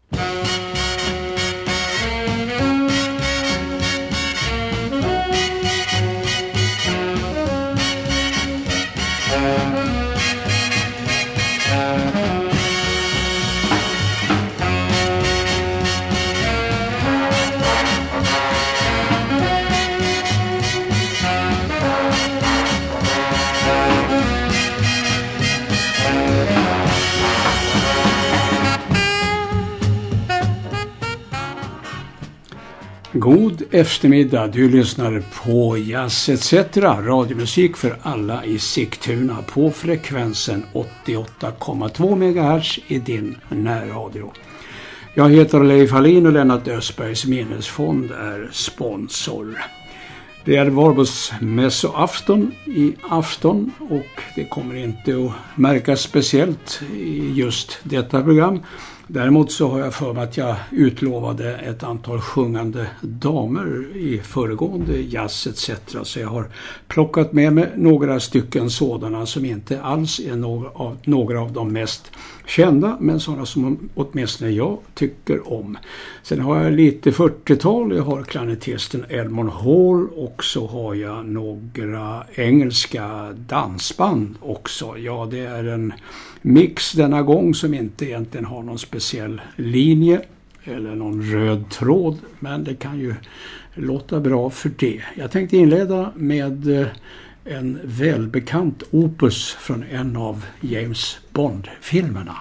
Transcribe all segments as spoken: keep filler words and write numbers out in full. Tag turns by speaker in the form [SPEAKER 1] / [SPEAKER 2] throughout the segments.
[SPEAKER 1] God eftermiddag, du lyssnar på Jazz et cetera, radiomusik för alla i Sigtuna på frekvensen åttioåtta komma två megahertz i din närradio. Jag heter Leif Hallin och Lennart Östbergs minnesfond är sponsor. Det är Varbergs mässoafton i afton och det kommer inte att märkas speciellt i just detta program. Däremot så har jag för mig att jag utlovade ett antal sjungande damer i föregående Jazz et cetera. Så jag har plockat med mig några stycken sådana som inte alls är några av, några av de mest kända. Men sådana som åtminstone jag tycker om. Sen har jag lite fyrtiotal. Jag har klarinettisten Elmore Hall och så har jag några engelska dansband också. Ja, det är en mix denna gång som inte egentligen har någon speciell linje eller någon röd tråd, men det kan ju låta bra för det. Jag tänkte inleda med en välbekant opus från en av James Bond-filmerna.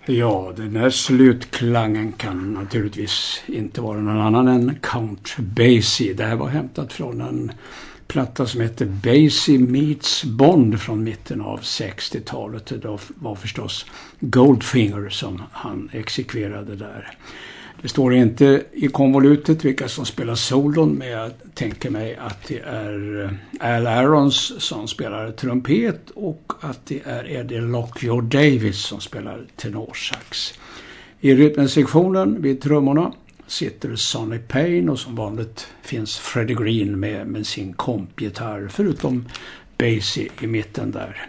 [SPEAKER 1] Ja, den här slutklangen kan naturligtvis inte vara någon annan än Count Basie. Det här var hämtat från en platta som heter Basie Meets Bond från mitten av sextiotalet. Det var förstås Goldfinger som han exekverade där. Det står inte i konvolutet vilka som spelar solon, men jag tänker mig att det är Al Aarons som spelar trumpet och att det är Eddie Lockjaw Davis som spelar tenorsax. I rytmensektionen vid trummorna sitter Sonny Payne och som vanligt finns Freddie Green med, med sin kompgitarr förutom Basie i mitten där.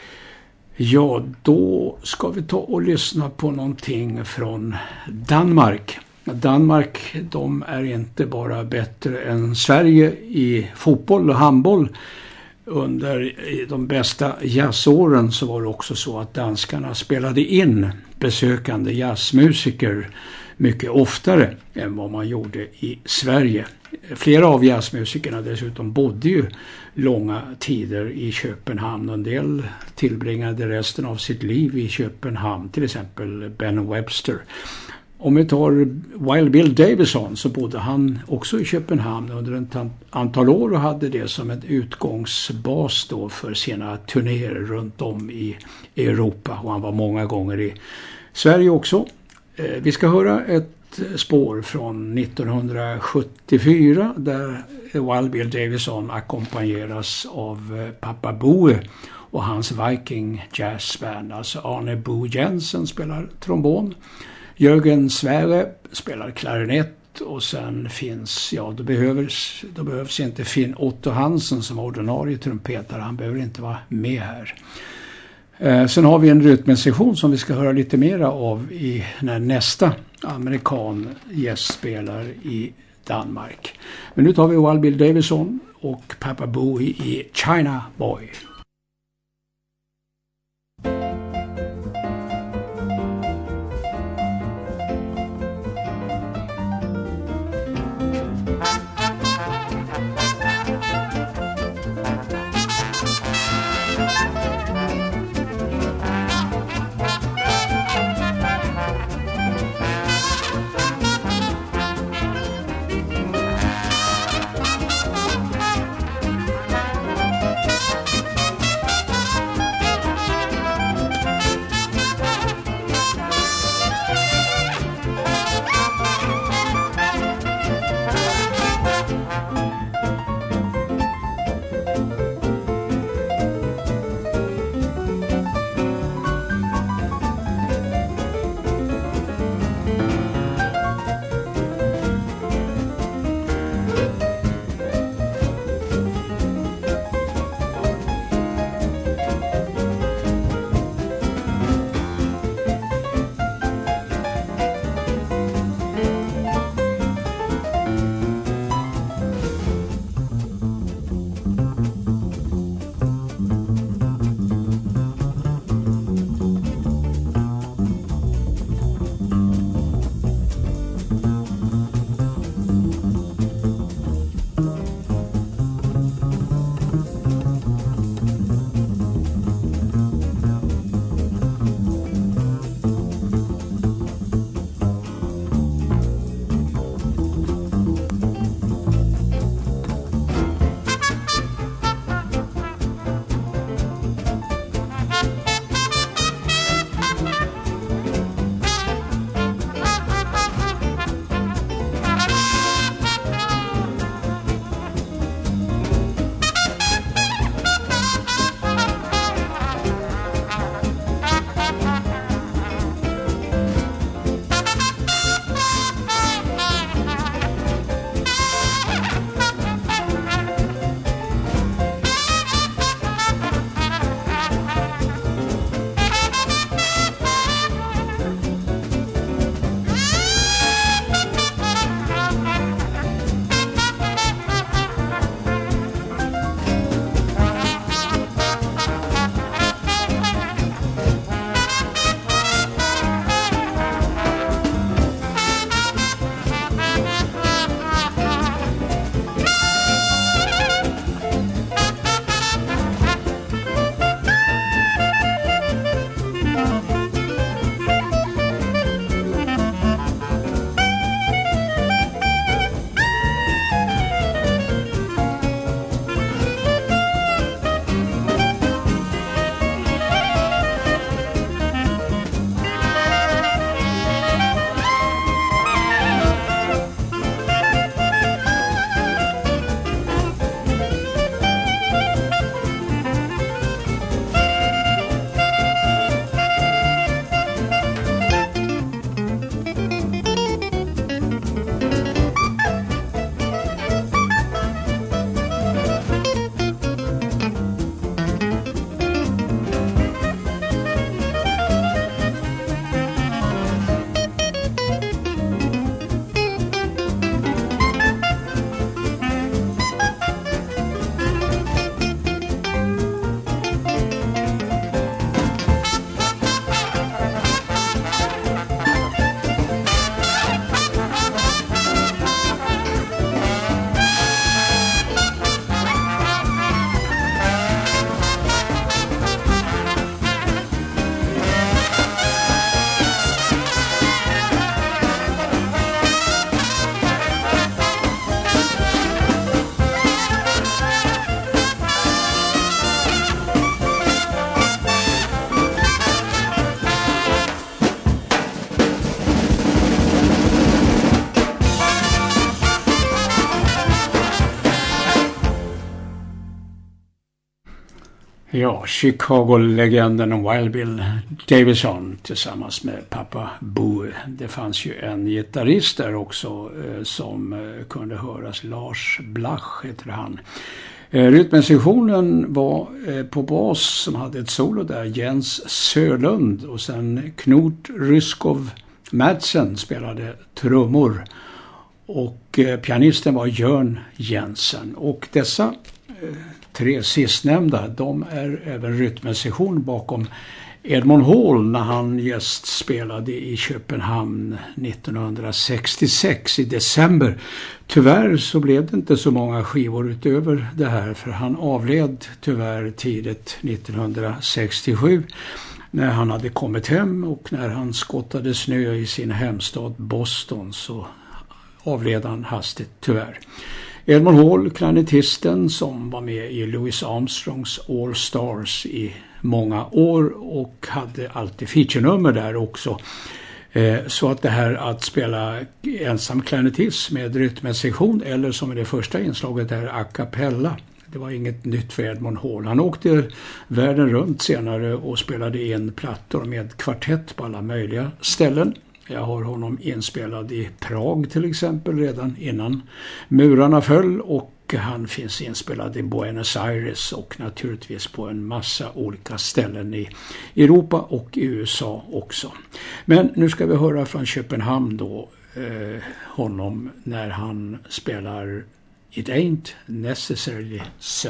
[SPEAKER 1] Ja, då ska vi ta och lyssna på någonting från Danmark. Danmark, de är inte bara bättre än Sverige i fotboll och handboll. Under de bästa jazzåren så var det också så att danskarna spelade in besökande jazzmusiker mycket oftare än vad man gjorde i Sverige. Flera av jazzmusikerna dessutom bodde ju långa tider i Köpenhamn. En del tillbringade resten av sitt liv i Köpenhamn, till exempel Ben Webster. Om vi tar Wild Bill Davison så bodde han också i Köpenhamn under ett antal år och hade det som en utgångsbas då för sina turnéer runt om i Europa. Och han var många gånger i Sverige också. Vi ska höra ett spår från nittonhundrasjuttiofyra där Wild Bill Davison ackompanjeras av Papa Boe och hans Viking Jazz Band. Alltså Arne Bo Jensen spelar trombon, Jörgen Sverre spelar klarinett och sen finns, ja då behövs, då behövs inte Finn Otto Hansen som ordinarie trumpetare, han behöver inte vara med här. Eh, sen har vi en rytmensektion som vi ska höra lite mera av i när nästa amerikan gästspelar i Danmark. Men nu tar vi Wild Bill Davison och Papa Bowie i China Boy. Ja, Chicago-legenden Wild Bill Davison tillsammans med pappa Bowie. Det fanns ju en gitarrist där också eh, som eh, kunde höras. Lars Blach heter han. Eh, rytmsektionen var eh, på bas som hade ett solo där. Jens Sörlund och sen Knut Ryskov Madsen spelade trummor. Och eh, pianisten var Jörn Jensen. Och dessa eh, tre sistnämnda, de är även rytmsektion bakom Edmond Hall när han gästspelade i Köpenhamn nittonhundrasextiosex i december. Tyvärr så blev det inte så många skivor utöver det här, för han avled tyvärr tidigt nittonhundrasextiosju när han hade kommit hem, och när han skottade snö i sin hemstad Boston så avled han hastigt tyvärr. Edmond Hall, klarnettisten som var med i Louis Armstrongs All Stars i många år och hade alltid featurenummer där också. Eh, så att det här att spela ensam klarnettist med rytmsektion, eller som i det första inslaget där a cappella, det var inget nytt för Edmond Hall. Han åkte världen runt senare och spelade in plattor med kvartett på alla möjliga ställen. Jag har honom inspelad i Prag till exempel redan innan murarna föll, och han finns inspelad i Buenos Aires och naturligtvis på en massa olika ställen i Europa och i U S A också. Men nu ska vi höra från Köpenhamn då eh, honom när han spelar It Ain't Necessarily So.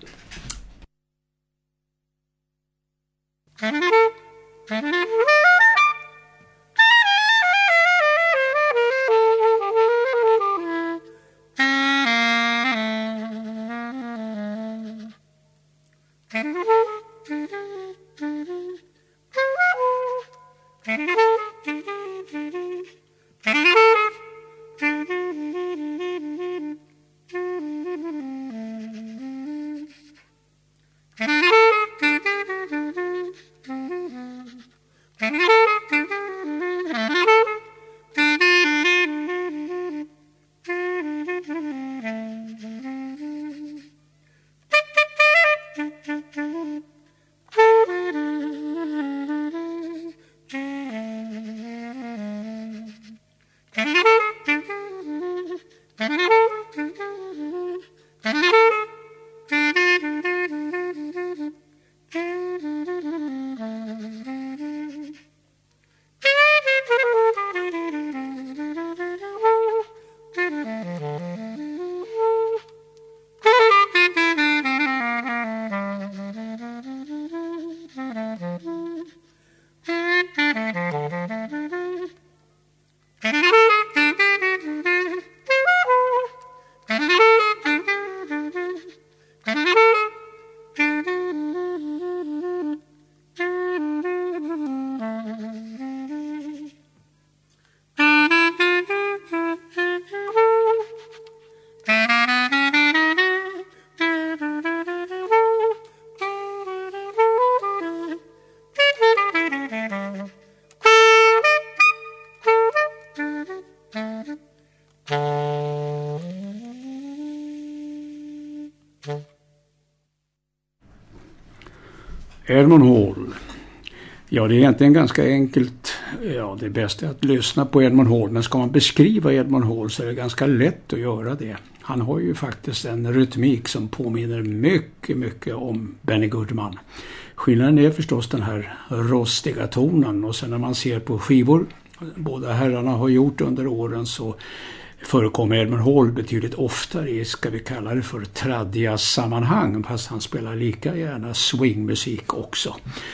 [SPEAKER 1] Edmond Hall. Ja, det är egentligen ganska enkelt. Ja, det bästa är att lyssna på Edmond Hall. Men ska man beskriva Edmond Hall så är det ganska lätt att göra det. Han har ju faktiskt en rytmik som påminner mycket, mycket om Benny Goodman. Skillnaden är förstås den här rostiga tonen. Och sen när man ser på skivor båda herrarna har gjort under åren, så förekommer Edmond Hall betydligt oftare i, ska vi kalla det för, traddiga sammanhang, fast han spelar lika gärna swingmusik också.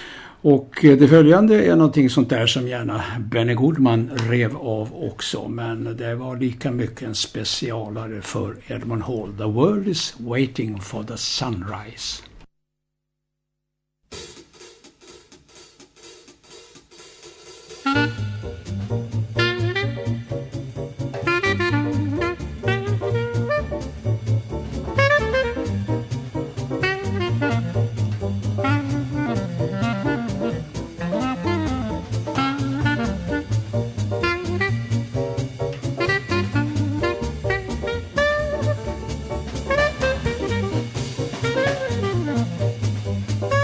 [SPEAKER 1] Och det följande är någonting sånt där som gärna Benny Goodman rev av också, men det var lika mycket en specialare för Edmond Hall. The world is waiting for the sunrise.
[SPEAKER 2] Bye.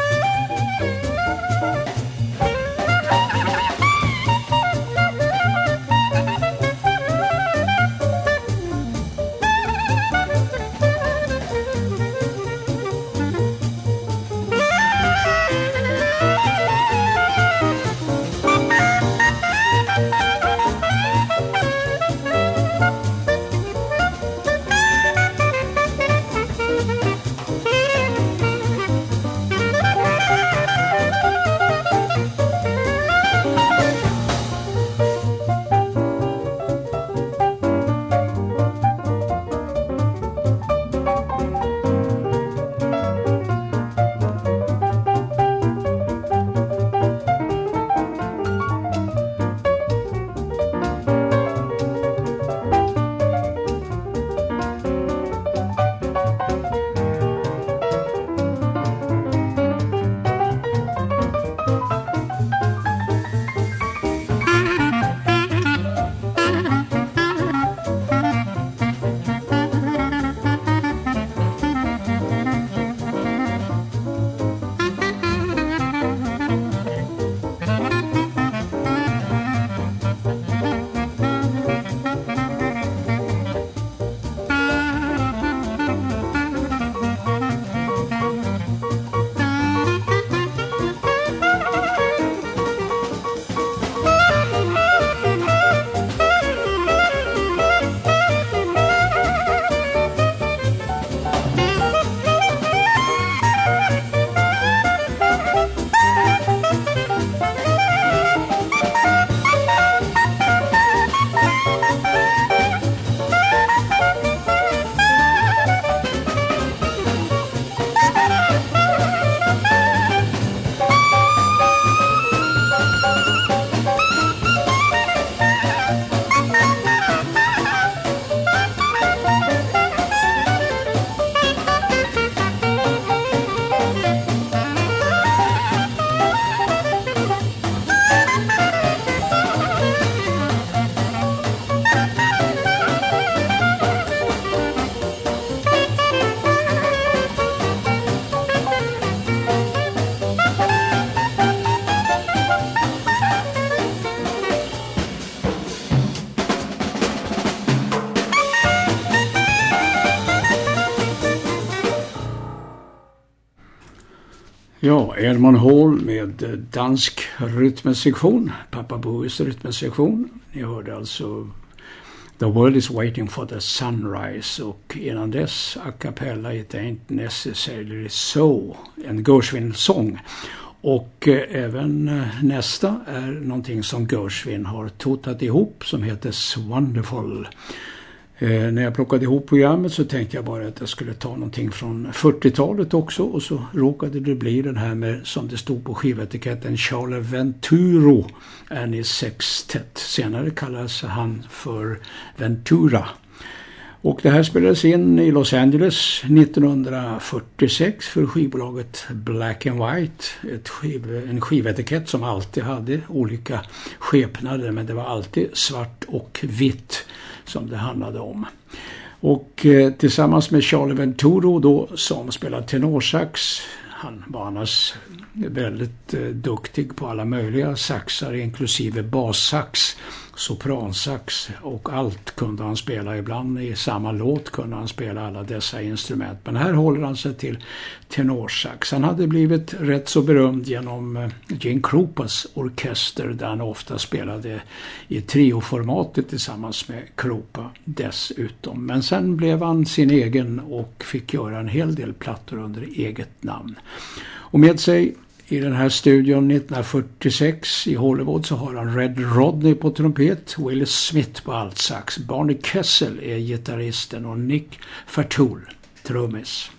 [SPEAKER 1] Ja, Edmond Hall med dansk rytmsektion, Papa Bowies rytmsektion. Ni hörde alltså The World is Waiting for the Sunrise, och innan dess a cappella It Ain't Necessarily So, en Gershwin-sång. Och eh, även eh, nästa är någonting som Gershwin har totat ihop som heter Swonderful. Eh, när jag plockade ihop programmet så tänkte jag bara att jag skulle ta någonting från fyrtiotalet också, och så råkade det bli den här med, som det stod på skivetiketten, Charlie Venturo and his Sextet. Senare kallades han för Ventura. Och det här spelades in i Los Angeles nittonhundrafyrtiosex för skivbolaget Black and White. Ett skiv, en skivetikett som alltid hade olika skepnader, men det var alltid svart och vitt som det handlade om. Och eh, tillsammans med Charlie Venturo då, som spelade tenorsax. Han var annars väldigt eh, duktig på alla möjliga saxar, inklusive bassax, sopransax, och allt kunde han spela. Ibland i samma låt kunde han spela alla dessa instrument. Men här håller han sig till tenorsax. Han hade blivit rätt så berömd genom eh, Gene Krupas orkester, där han ofta spelade i trioformatet tillsammans med Krupa dessutom. Men sen blev han sin egen och fick göra en hel del plattor under eget namn. Och med sig i den här studion nittonhundrafyrtiosex i Hollywood så har han Red Rodney på trumpet, Will Smith på altsax, Barney Kessel är gitarristen och Nick Fartoul trummis.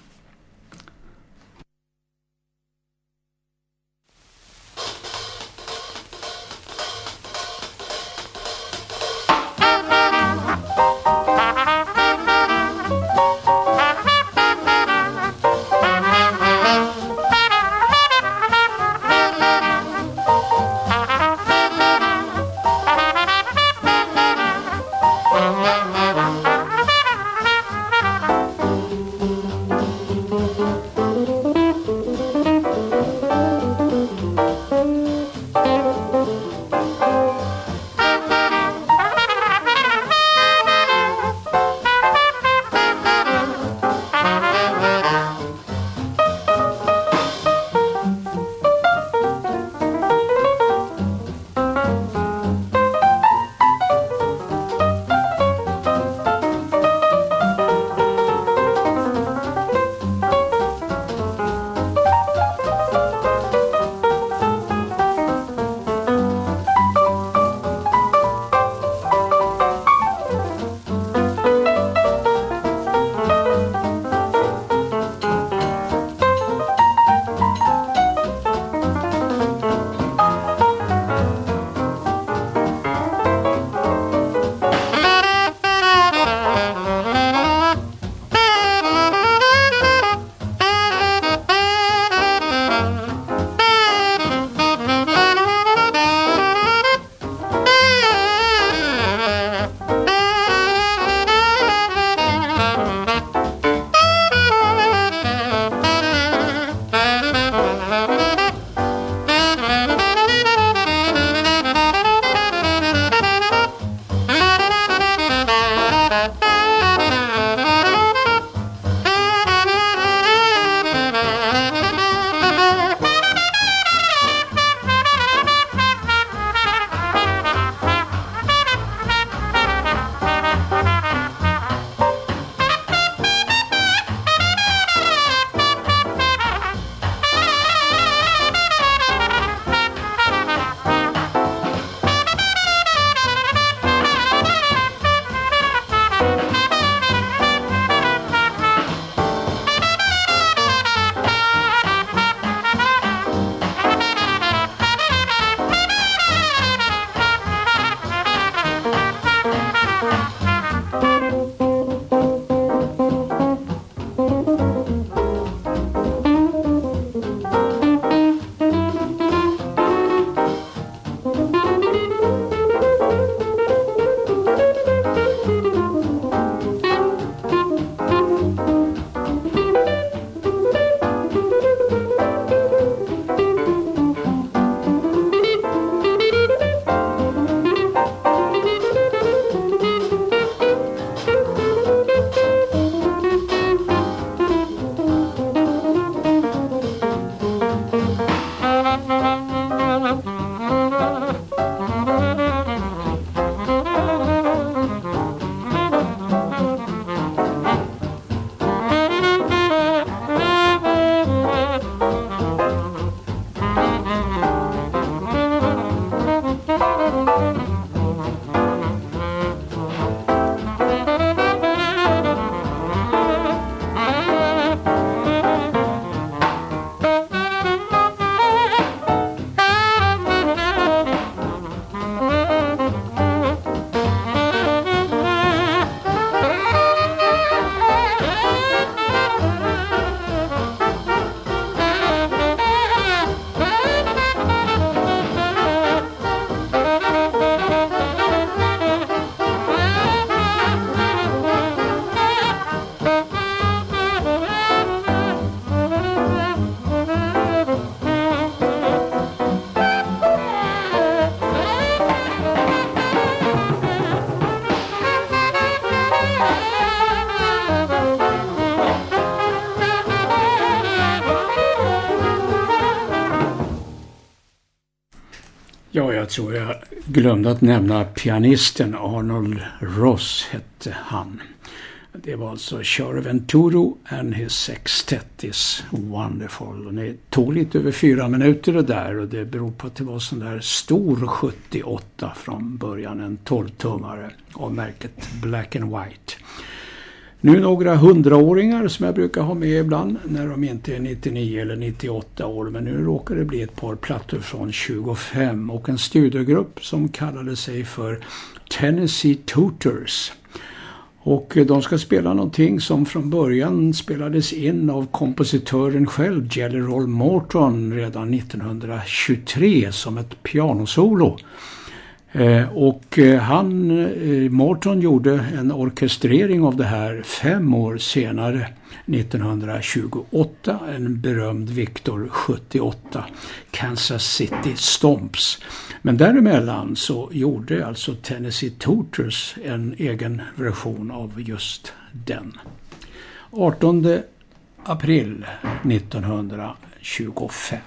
[SPEAKER 1] Ja, jag tror jag glömde att nämna pianisten Arnold Ross hette han. Det var alltså Charo Venturo and his sextet is wonderful. Och det tog lite över fyra minuter det där, och det beror på att det var sån där stor sjuttioåtta från början, en tolv-tummare av märket Black and White. Nu några hundraåringar som jag brukar ha med ibland när de inte är nittionio eller nittioåtta år, men nu råkar det bli ett par plattor från tjugofem och en studiogrupp som kallade sig för Tennessee Tutors. Och de ska spela någonting som från början spelades in av kompositören själv, Jelly Roll Morton, redan nittonhundratjugotre som ett pianosolo. Eh, och eh, han, eh, Morton gjorde en orkestrering av det här fem år senare, nittonhundratjugoåtta, en berömd Victor sjuttioåtta, Kansas City Stomps. Men däremellan så gjorde alltså Tennessee Tutors en egen version av just den. artonde april nittonhundratjugofem.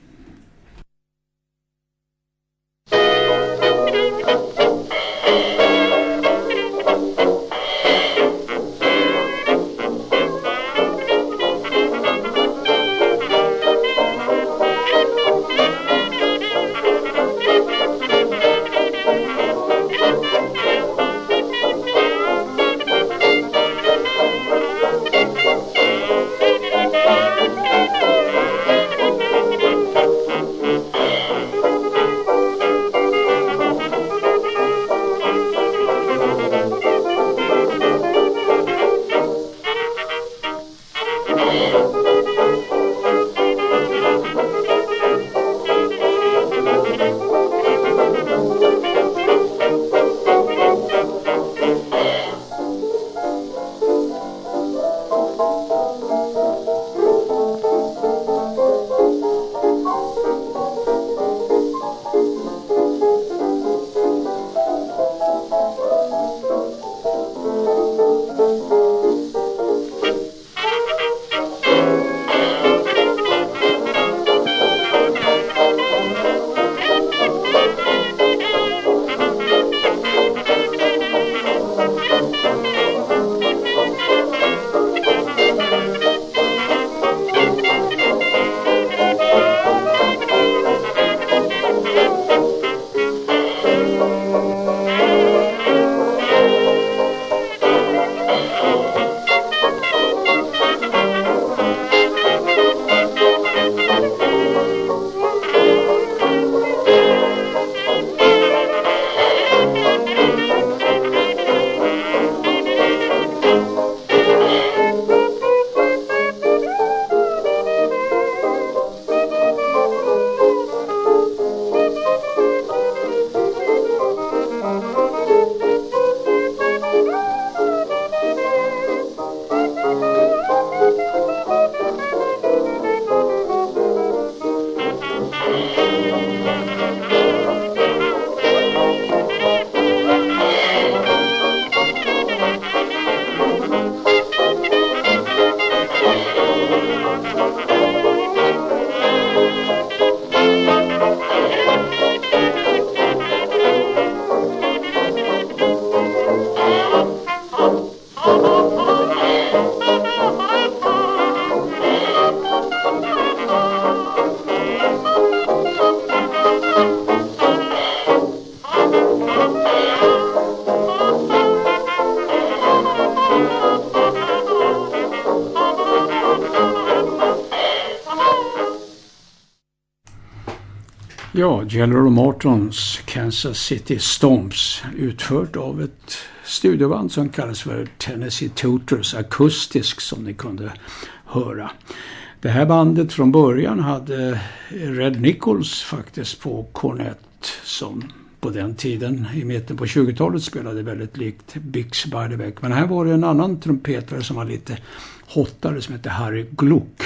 [SPEAKER 1] Ja, Jelly Roll Mortons Kansas City Stomps, utfört av ett studioband som kallas för Tennessee Tutors, akustisk som ni kunde höra. Det här bandet från början hade Red Nichols faktiskt på kornett, som på den tiden i mitten på tjugotalet spelade väldigt likt Bix Beiderbecke. Men här var det en annan trumpetare som var lite hottare som hette Harry Gluck,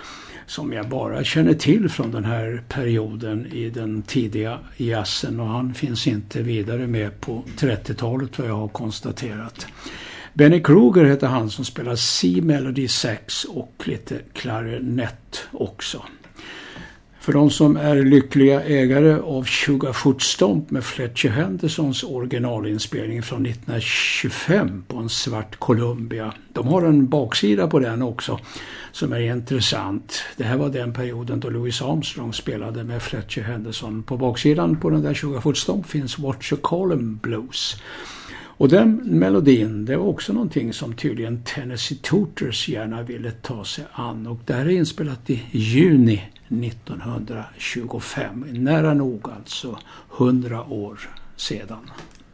[SPEAKER 1] som jag bara känner till från den här perioden i den tidiga jazzen, och han finns inte vidare med på trettiotalet vad jag har konstaterat. Benny Kruger heter han som spelar C-melody sax och lite klarinett också. För de som är lyckliga ägare av Sugar Foot Stomp med Fletcher Hendersons originalinspelning från nittonhundratjugofem på en svart Columbia. De har en baksida på den också som är intressant. Det här var den perioden då Louis Armstrong spelade med Fletcher Henderson. På baksidan på den där Sugar Foot Stomp finns What You Call 'Em Blues. Och den melodin, det var också någonting som tydligen Tennessee Tooters gärna ville ta sig an. Och det här är inspelat i juni nittonhundratjugofem, nära nog alltså hundra år sedan.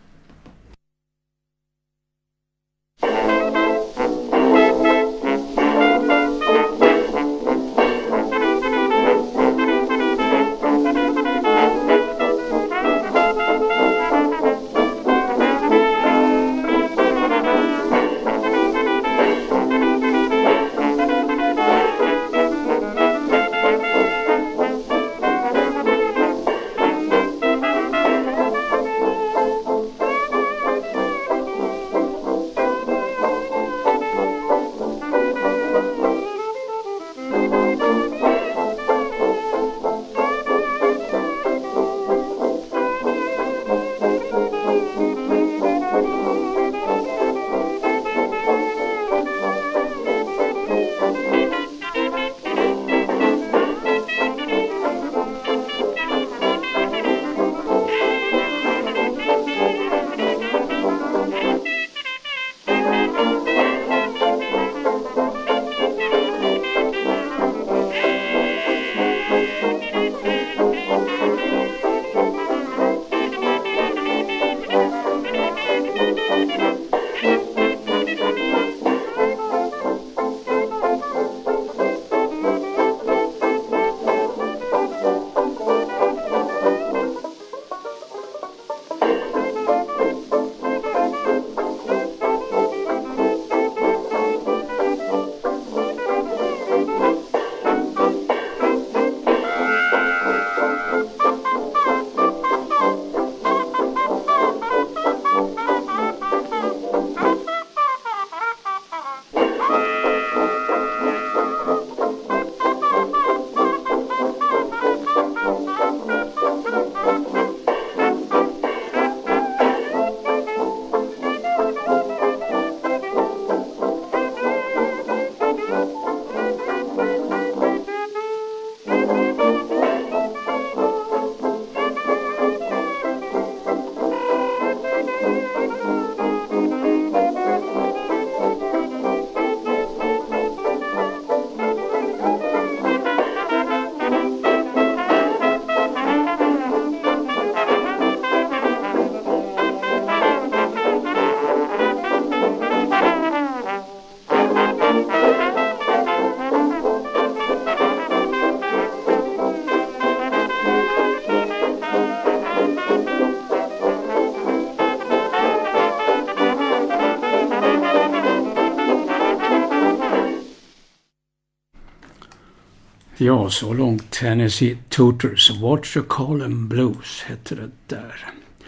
[SPEAKER 1] Ja, så långt Tennessee Tooters. What You Call 'Em Blues hette det där.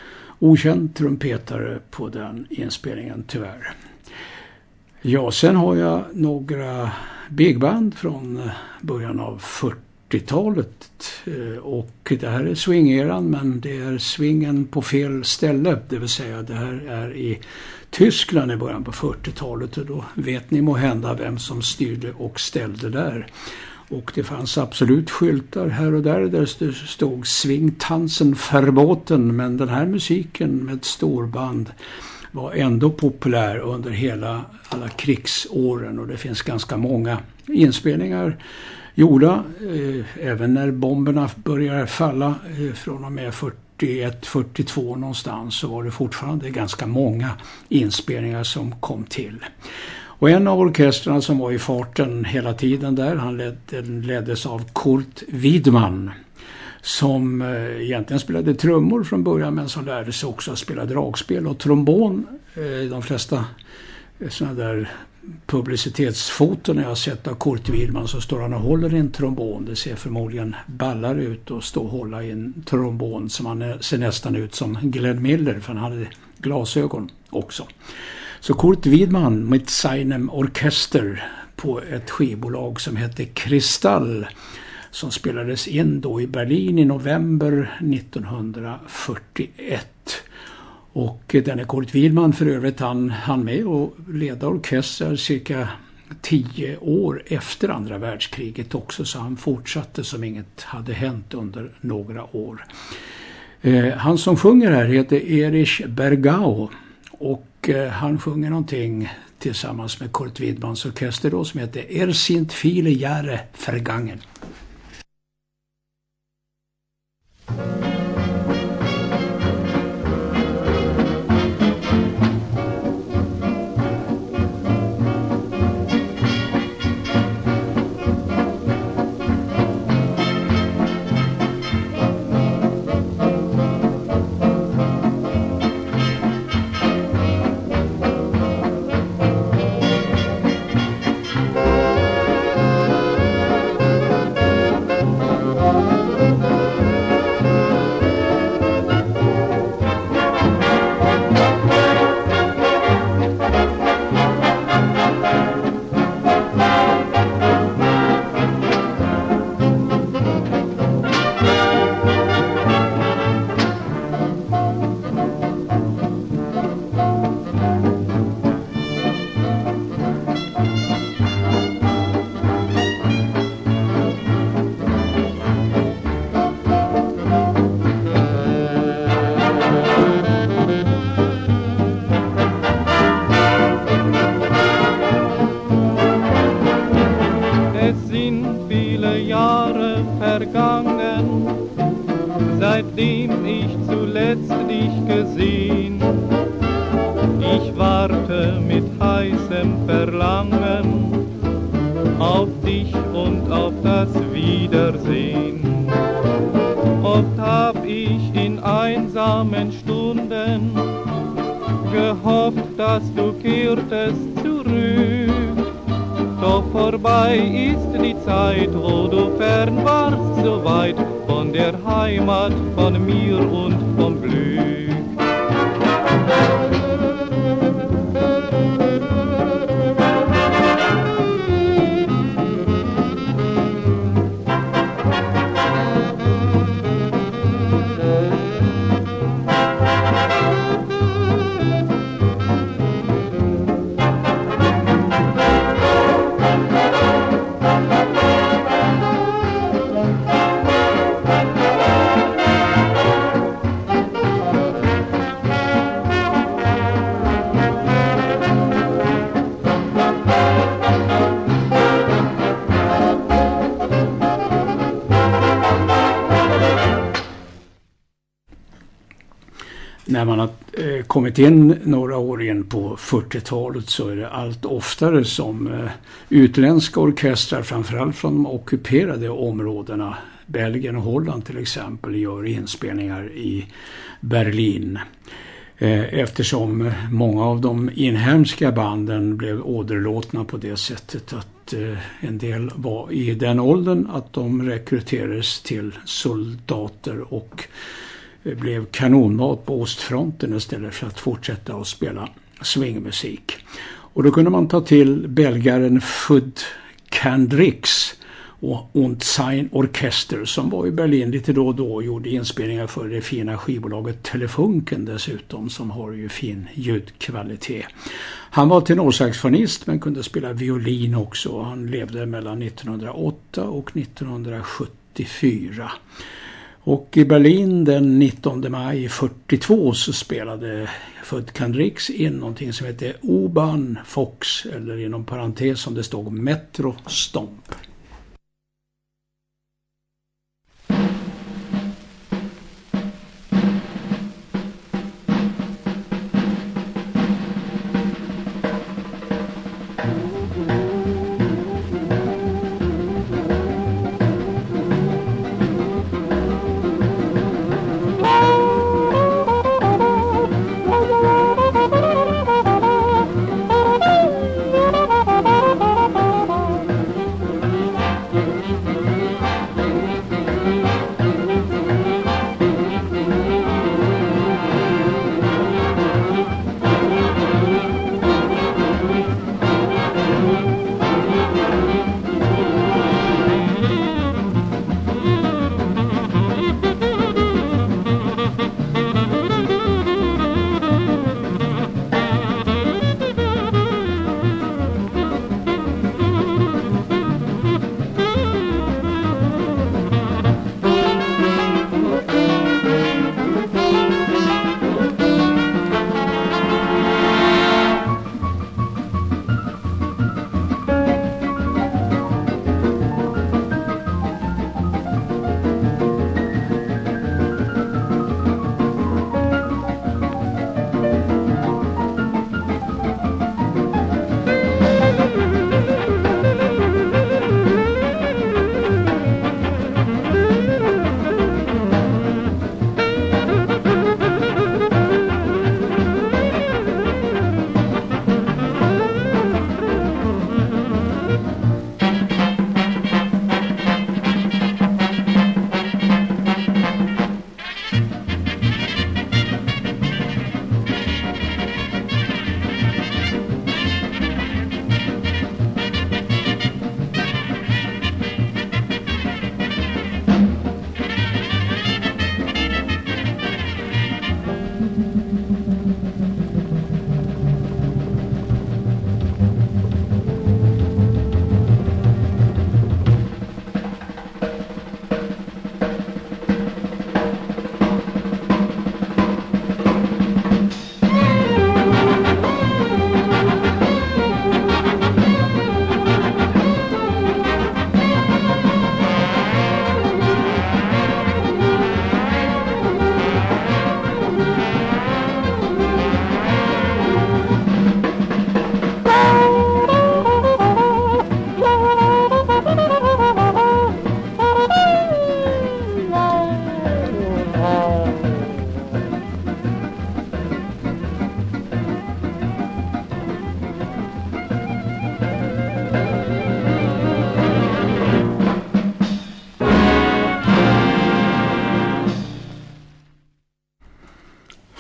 [SPEAKER 1] Okänd trumpetare på den inspelningen tyvärr. Ja, sen har jag några bigband från början av fyrtiotalet. Och det här är swingeran, men det är swingen på fel ställe. Det vill säga det här är i Tyskland i början på fyrtiotalet. Och då vet ni må hända vem som styrde och ställde där. Och det fanns absolut skyltar här och där där det stod Swingtanzen verboten, men den här musiken med storband var ändå populär under hela alla krigsåren, och det finns ganska många inspelningar gjorda eh, även när bomberna börjar falla eh, från och med fyrtioett fyrtiotvå någonstans, så var det fortfarande ganska många inspelningar som kom till. Och en av orkestrarna som var i farten hela tiden där, han led, leddes av Kurt Widmann, som eh, egentligen spelade trummor från början, men som lärde sig också att spela dragspel och trombon. Eh, de flesta eh, sådana där publicitetsfoton jag har sett av Kurt Widmann, så står han och håller i en trombon. Det ser förmodligen ballar ut och stå och hålla i en trombon som han är, ser nästan ut som Glenn Miller, för han hade glasögon också. Så Kurt Widmann med seinem orkester på ett skivbolag som heter Kristall, som spelades in då i Berlin i november nittonhundrafyrtioett. Och den är Kurt Widmann för övrigt, han, han med och ledde orkester cirka tio år efter andra världskriget också, så han fortsatte som inget hade hänt under några år. Eh, han som sjunger här heter Erich Bergau och eh, han sjunger någonting tillsammans med Kurt Widmanns orkester då, som heter Er sind viele Jahre vergangen.
[SPEAKER 2] Seitdem ich zuletzt dich gesehen, ich warte mit heißem Verlangen auf dich und auf das Wiedersehen. Oft hab ich in einsamen Stunden gehofft, dass du kehrtest zurück. Doch vorbei ist die Zeit, wo du fern warst, so weit von der Heimat, von mir und vom Glück.
[SPEAKER 1] När man har eh, kommit in några år in på fyrtiotalet så är det allt oftare som eh, utländska orkestrar, framförallt från de ockuperade områdena, Belgien och Holland till exempel, gör inspelningar i Berlin. Eh, eftersom många av de inhemska banden blev åderlåtna på det sättet att eh, en del var i den åldern att de rekryterades till soldater och blev kanonmat på ostfronten istället för att fortsätta att spela swingmusik. Och då kunde man ta till belgaren Fud Kendricks och Und sein Orchester som var i Berlin lite då och då och gjorde inspelningar för det fina skivbolaget Telefunken dessutom, som har ju fin ljudkvalitet. Han var tenorsaxofonist men kunde spela violin också. Han levde mellan nittonhundraåtta och nittonhundrasjuttiofyra. Och i Berlin den nittonde maj fyrtiotvå så spelade Fud Kendricks in någonting som heter U-Bahn Fox, eller inom parentes som det stod Metro Stomp.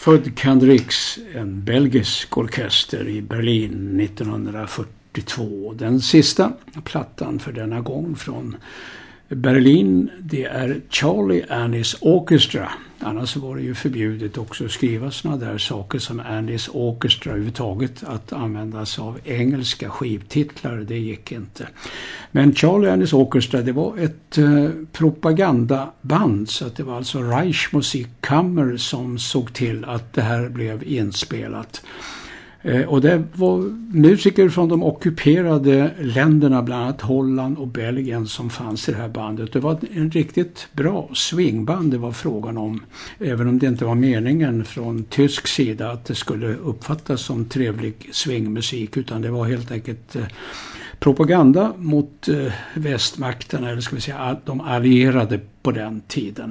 [SPEAKER 1] Född Kendricks, en belgisk orkester i Berlin nittonhundrafyrtiotvå. Den sista plattan för denna gång från Berlin, det är Charlie and his Orchestra. Annars var det ju förbjudet också att skriva såna där saker som Andy's Orchestra överhuvudtaget, att använda sig av engelska skivtitlar, det gick inte. Men Charlie and his Orchestra, det var ett eh, propagandaband, så att det var alltså Reichsmusikkammer som såg till att det här blev inspelat. Och det var musiker från de ockuperade länderna, bland annat Holland och Belgien, som fanns i det här bandet. Det var en riktigt bra swingband det var frågan om, även om det inte var meningen från tysk sida att det skulle uppfattas som trevlig swingmusik, utan det var helt enkelt propaganda mot västmakterna, eller ska vi säga de allierade på den tiden.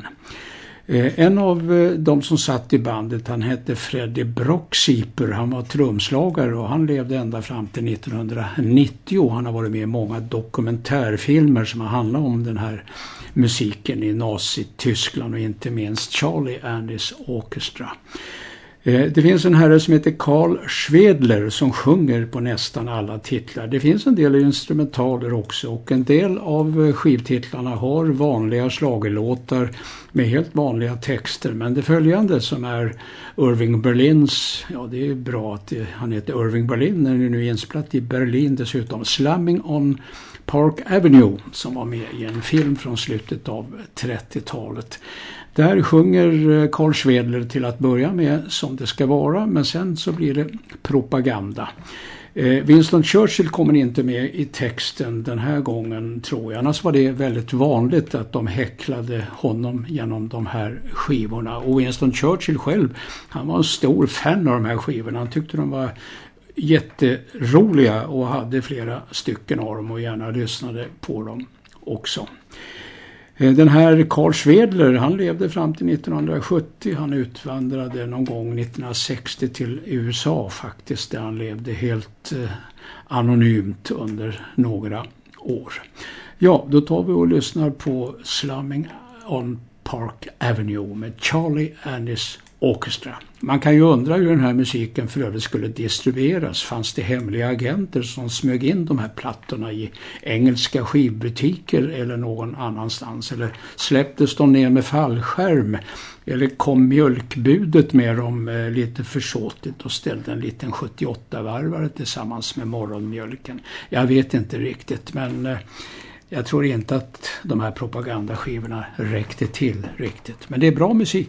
[SPEAKER 1] En av de som satt i bandet, han hette Freddy Brocksieper. Han var trumslagare och han levde ända fram till nittonhundranittio. Han har varit med i många dokumentärfilmer som har handlat om den här musiken i Nazi-Tyskland, och inte minst Charlie and his Orchestra. Det finns en herre som heter Carl Schwedler som sjunger på nästan alla titlar. Det finns en del instrumentaler också, och en del av skivtitlarna har vanliga schlagerlåtar med helt vanliga texter. Men det följande, som är Irving Berlins, ja det är bra att det, han heter Irving Berlin, när det nu är inspelat i Berlin dessutom, Slamming on Park Avenue, som var med i en film från slutet av trettiotalet. Där sjunger Carl Schwedler till att börja med som det ska vara, men sen så blir det propaganda. Eh, Winston Churchill kommer inte med i texten den här gången, tror jag. Annars var det väldigt vanligt att de häcklade honom genom de här skivorna. Och Winston Churchill själv, han var en stor fan av de här skivorna. Han tyckte de var jätteroliga och hade flera stycken av dem och gärna lyssnade på dem också. Den här Carl Schwedler, han levde fram till nittonhundrasjuttio. Han utvandrade någon gång nittonhundrasextio till U S A faktiskt, där han levde helt eh, anonymt under några år. Ja, då tar vi och lyssnar på Slamming on Park Avenue med Charlie and his Orchestra. Man kan ju undra hur den här musiken för övrigt skulle distribueras. Fanns det hemliga agenter som smög in de här plattorna i engelska skivbutiker eller någon annanstans? Eller släpptes de ner med fallskärm? Eller kom mjölkbudet med dem eh, lite försåtligt och ställde en liten sjuttioåtta-varvare tillsammans med morgonmjölken? Jag vet inte riktigt, men eh, jag tror inte att de här propagandaskivorna räckte till riktigt. Men det är bra musik.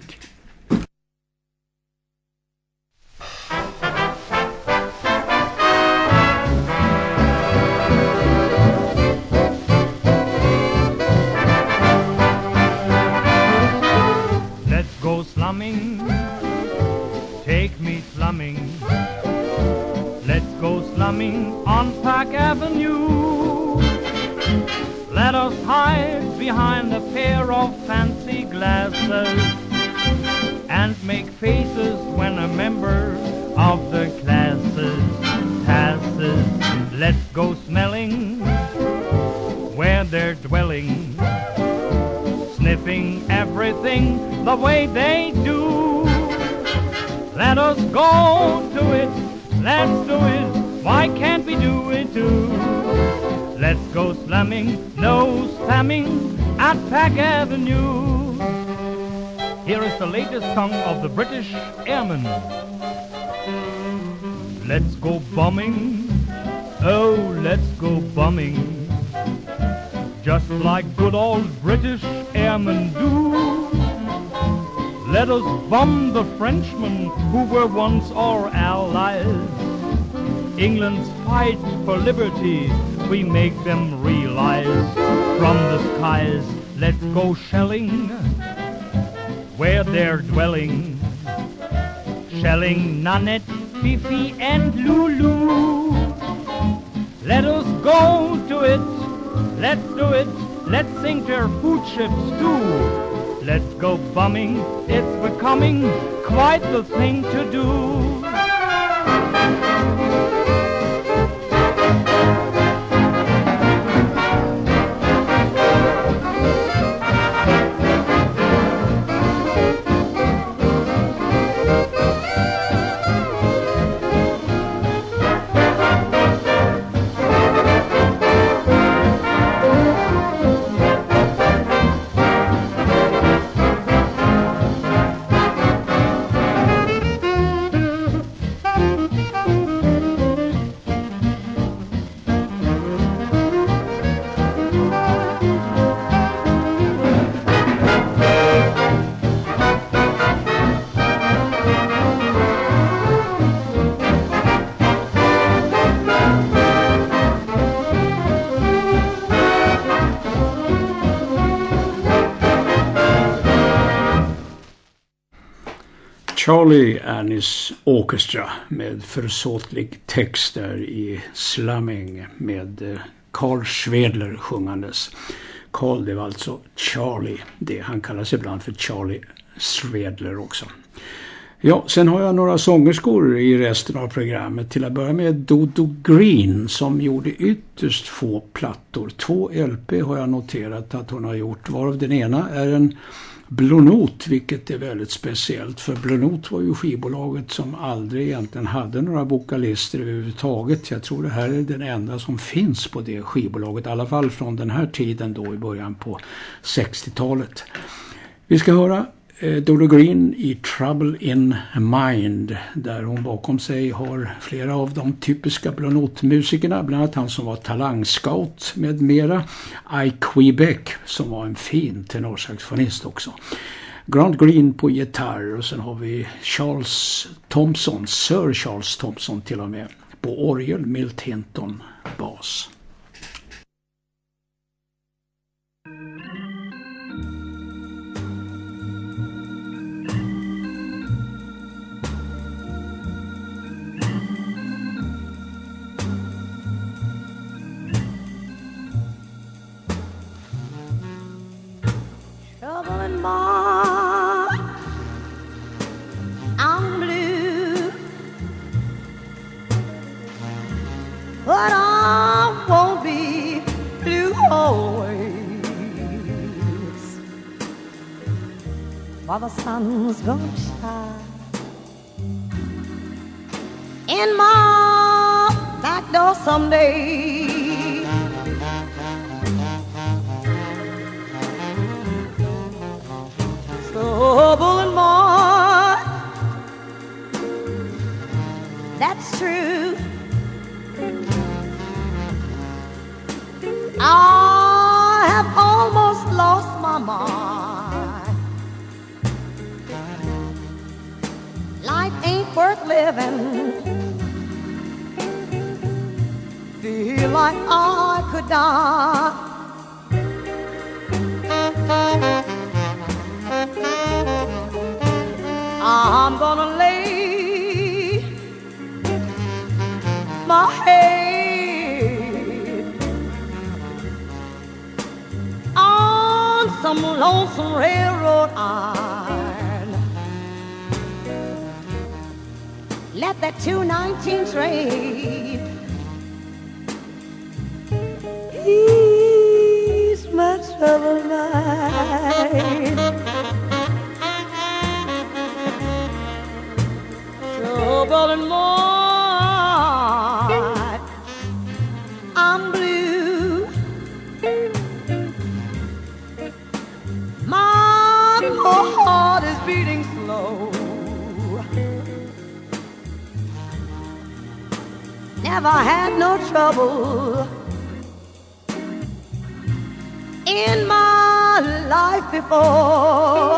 [SPEAKER 2] Slumming, take me slumming. Let's go slumming on Park Avenue. Let us hide behind a pair of fancy glasses and make faces when a member of the classes passes. Let's go smelling where they're dwelling, sniffing everything the way they do. Let us go to it, let's do it, why can't we do it too? Let's go slamming, no spamming at Park Avenue. Here is the latest song of the British Airmen. Let's go bombing, oh let's go bombing, just like good old British airmen do. Let us bomb the Frenchmen who were once our allies. England's fight for liberty, we make them realize. From the skies, let's go shelling where they're dwelling, shelling Nanette, Fifi and Lulu. Let us go to it, let's do it, let's sink their food ships too. Let's go bombing, it's becoming quite the thing to do.
[SPEAKER 1] Charlie Annis Orchestra med försåtlig text där i Slumming med Carl Schwedler sjungandes. Carl, det var alltså Charlie, det han kallas ibland för Charlie Schwedler också. Ja, sen har jag några sångerskor i resten av programmet. Till att börja med Dodo Green som gjorde ytterst få plattor. Två L P har jag noterat att hon har gjort, varav den ena är en Blue Note, vilket är väldigt speciellt. För Blue Note var ju skivbolaget som aldrig egentligen hade några vokalister överhuvudtaget. Jag tror det här är den enda som finns på det skivbolaget, i alla fall från den här tiden då i början på sextiotalet. Vi ska höra Dodo Green i Trouble in Mind, där hon bakom sig har flera av de typiska Blue Note-musikerna, bland annat han som var talangscout med mera, Ike Quebec som var en fin tenorsaxofonist också. Grant Green på gitarr, och sen har vi Charles Thompson, Sir Charles Thompson till och med, på orgel, Milt Hinton bas.
[SPEAKER 3] I'm blue, but I won't be blue always, for the sun's gonna shine in my back door someday. Trouble in mind, that's true. I have almost lost my mind. Life ain't worth living. Feel like I could die. I'm gonna lay my head on some lonesome railroad iron. Let that two nineteen train ease my troubled mind. Trouble in mind, I'm blue. My poor heart is beating slow. Never had no trouble in my life before.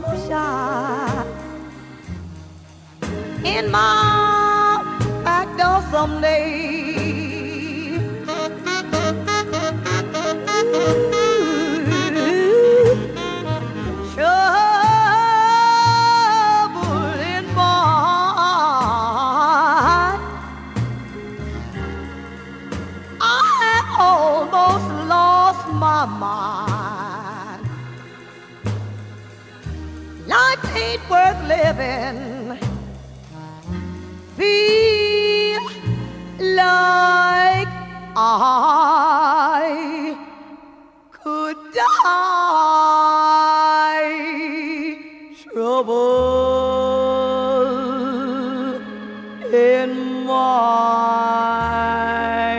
[SPEAKER 3] In my back door well someday. Trouble in my heart. I almost lost my mind. Life ain't worth living. Feel like I could die. Trouble in my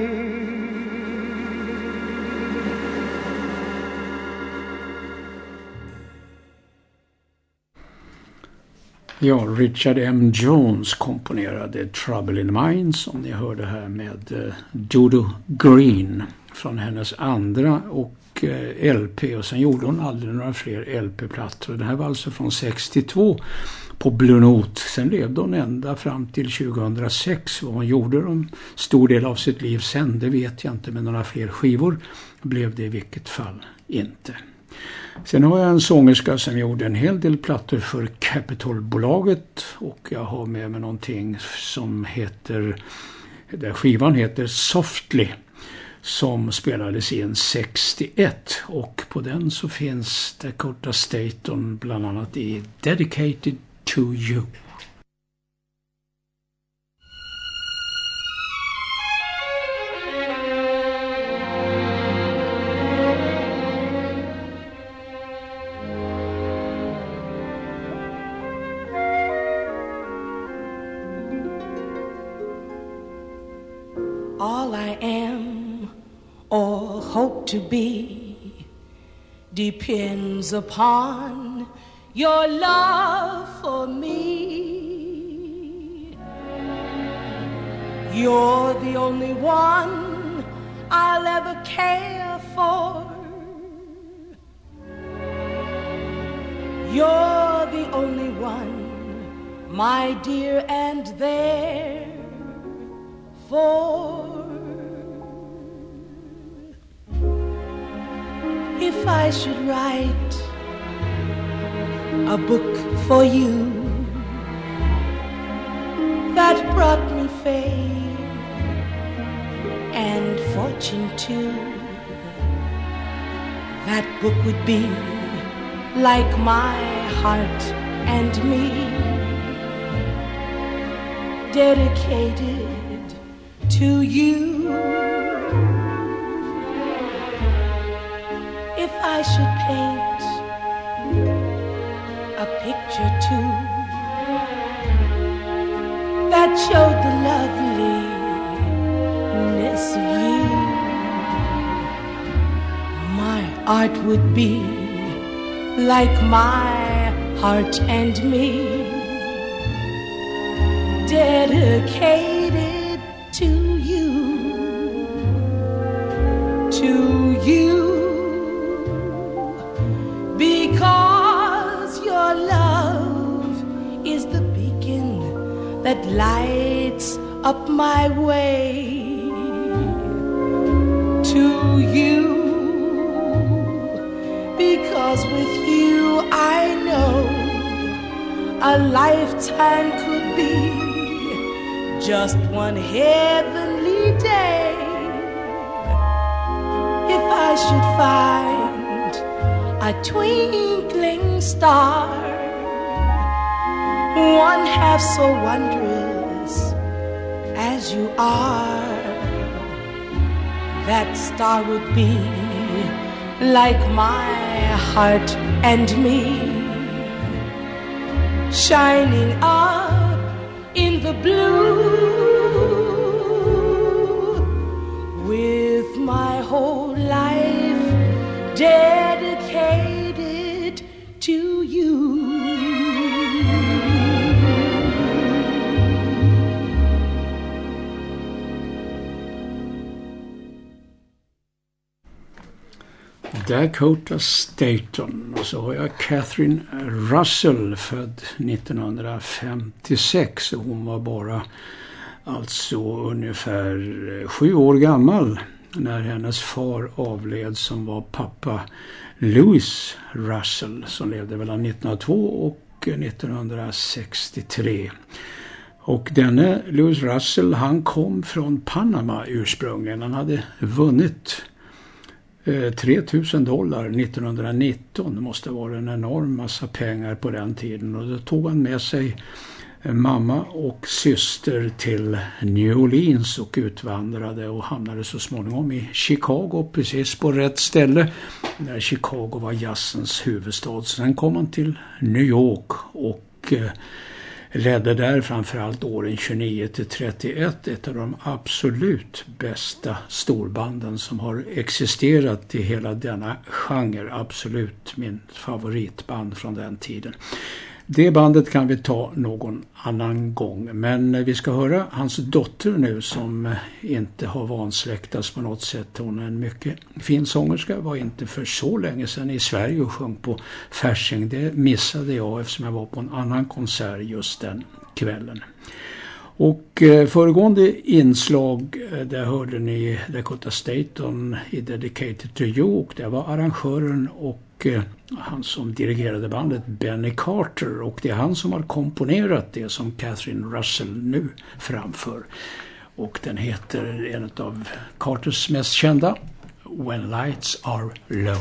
[SPEAKER 1] Ja, Richard M. Jones komponerade Trouble in Mind som ni hörde här med uh, Dodo Green från hennes andra och uh, L P, och sen gjorde hon aldrig några fler L P-plattor. Det här var alltså från sextiotvå på Blue Note. Sen levde hon ända fram till tjugohundrasex. Vad hon gjorde en stor del av sitt liv sen, det vet jag inte, men några fler skivor blev det i vilket fall inte. Sen har jag en sångerska som gjorde en hel del plattor för Capitol-bolaget, och jag har med mig någonting som heter, där skivan heter Softly, som spelades in sextioett, och på den så finns Dakota Staton bland annat i Dedicated to You.
[SPEAKER 3] All I am or hope to be depends upon your love for me. You're the only one I'll ever care for. You're the only one, my dear, and there for. If I should write a book for you that brought me fame and fortune too, that book would be like my heart and me, dedicated to you. If I should paint a picture too that showed the loveliness of you, my art would be like my heart and me, dedicated to you, to you, because your love is the beacon that lights up my way. To you, because with you I know a lifetime could be just one heavenly day. If I should find a twinkling star, one half so wondrous as you are, that star would be like my heart and me, shining up in the blue, with my whole life dedicated to you.
[SPEAKER 1] Dakota Staton, och så har jag Catherine Russell, född nittonhundrafemtiosex, och hon var bara alltså ungefär sju år gammal när hennes far avled, som var pappa Louis Russell, som levde mellan nittonhundratvå och nittonhundrasextiotre. Och denne Louis Russell, han kom från Panama ursprungligen. Han hade vunnit eh, tre tusen dollar nittonhundranitton. Det måste vara en enorm massa pengar på den tiden. Och då tog han med sig mamma och syster till New Orleans och utvandrade och hamnade så småningom i Chicago, precis på rätt ställe, när Chicago var jazzens huvudstad. Sen kom han till New York och eh, ledde där framförallt åren tjugonio till trettioett ett av de absolut bästa storbanden som har existerat i hela denna genre. Absolut min favoritband från den tiden. Det bandet kan vi ta någon annan gång, men vi ska höra hans dotter nu, som inte har vansläktats på något sätt. Hon är en mycket fin sångerska, var inte för så länge sedan i Sverige och sjöng på Fasching. Det missade jag eftersom jag var på en annan konsert just den kvällen. Och eh, föregående inslag, eh, där hörde ni Dakota Staton i Dedicated to You, och det var arrangören och eh, han som dirigerade bandet, Benny Carter, och det är han som har komponerat det som Catherine Russell nu framför. Och den heter, en av Carters mest kända, When Lights Are Low.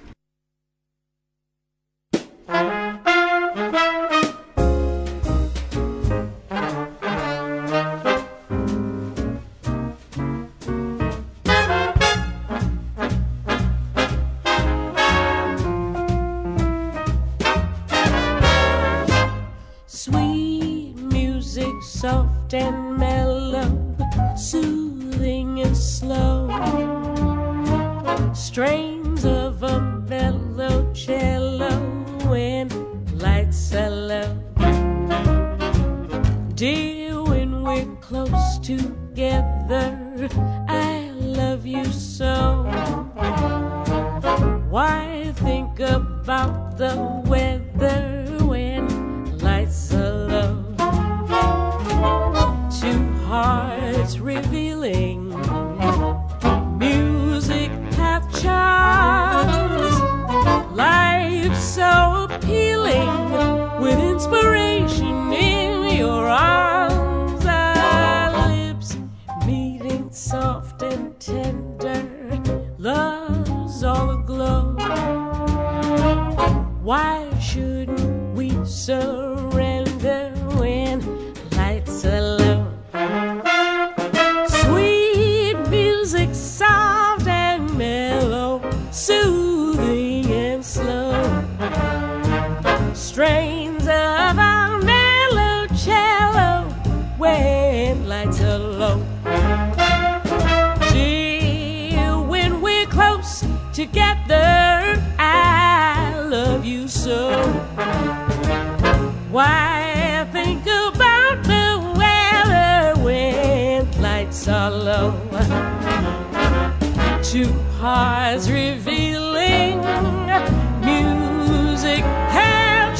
[SPEAKER 4] Soft and mellow, soothing and slow, strains of a mellow cello when lights are low. Dear, when we're close together, I love you so. Why think about the weather when lights are low? Two hearts revealing, music hath charms, life so appealing, with inspiration in your arms. Our lips meeting soft and tender, love's all aglow. Why shouldn't we surrender when lights are low? Sweet music, soft and mellow, soothing and slow, strains of our mellow cello when lights are low. Dear, when we're close together, I love you so. Why think about the weather when lights are low? Two hearts revealing, music have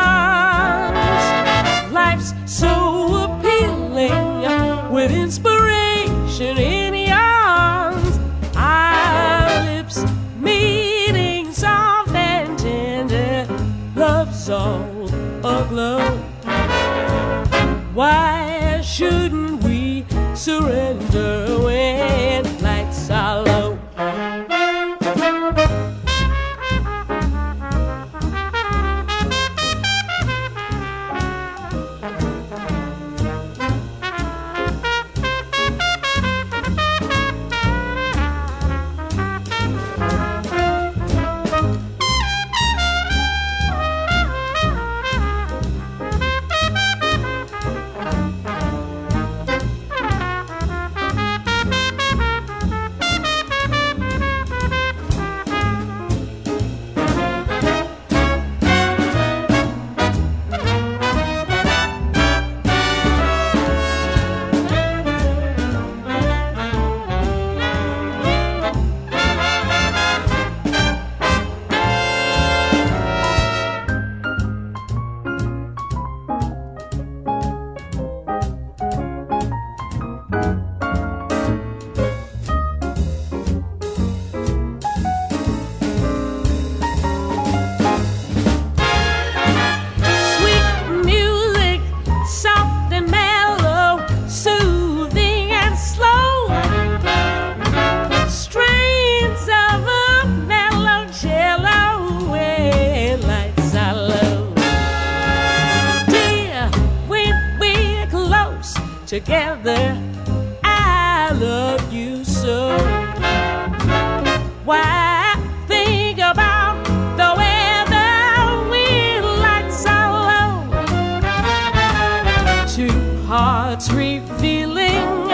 [SPEAKER 4] charms, life's so appealing, with inspiration in your arms. Our lips meeting soft and tender, love's all aglow. Why shouldn't we surrender when lights are low? together. I love you so. Why think about the weather when lights are low? Two hearts revealing,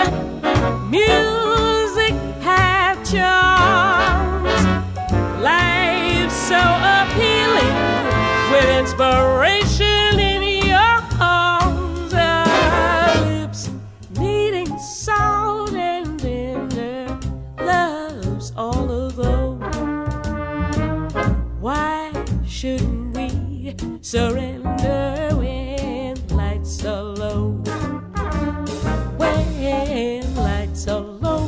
[SPEAKER 4] music have charms. Life's so appealing with inspiration in your arms. Our lips meeting sound and tender, love's all aglow. Why shouldn't we surrender when lights are low? When lights are low,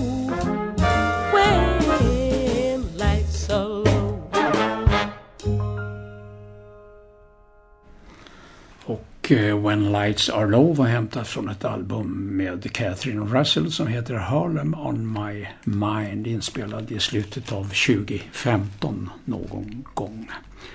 [SPEAKER 4] when lights are low.
[SPEAKER 1] Och When Lights Are Low var hämtat från ett album med Catherine Russell som heter Harlem on My Mind, inspelad i slutet av tjugo femton någon gång.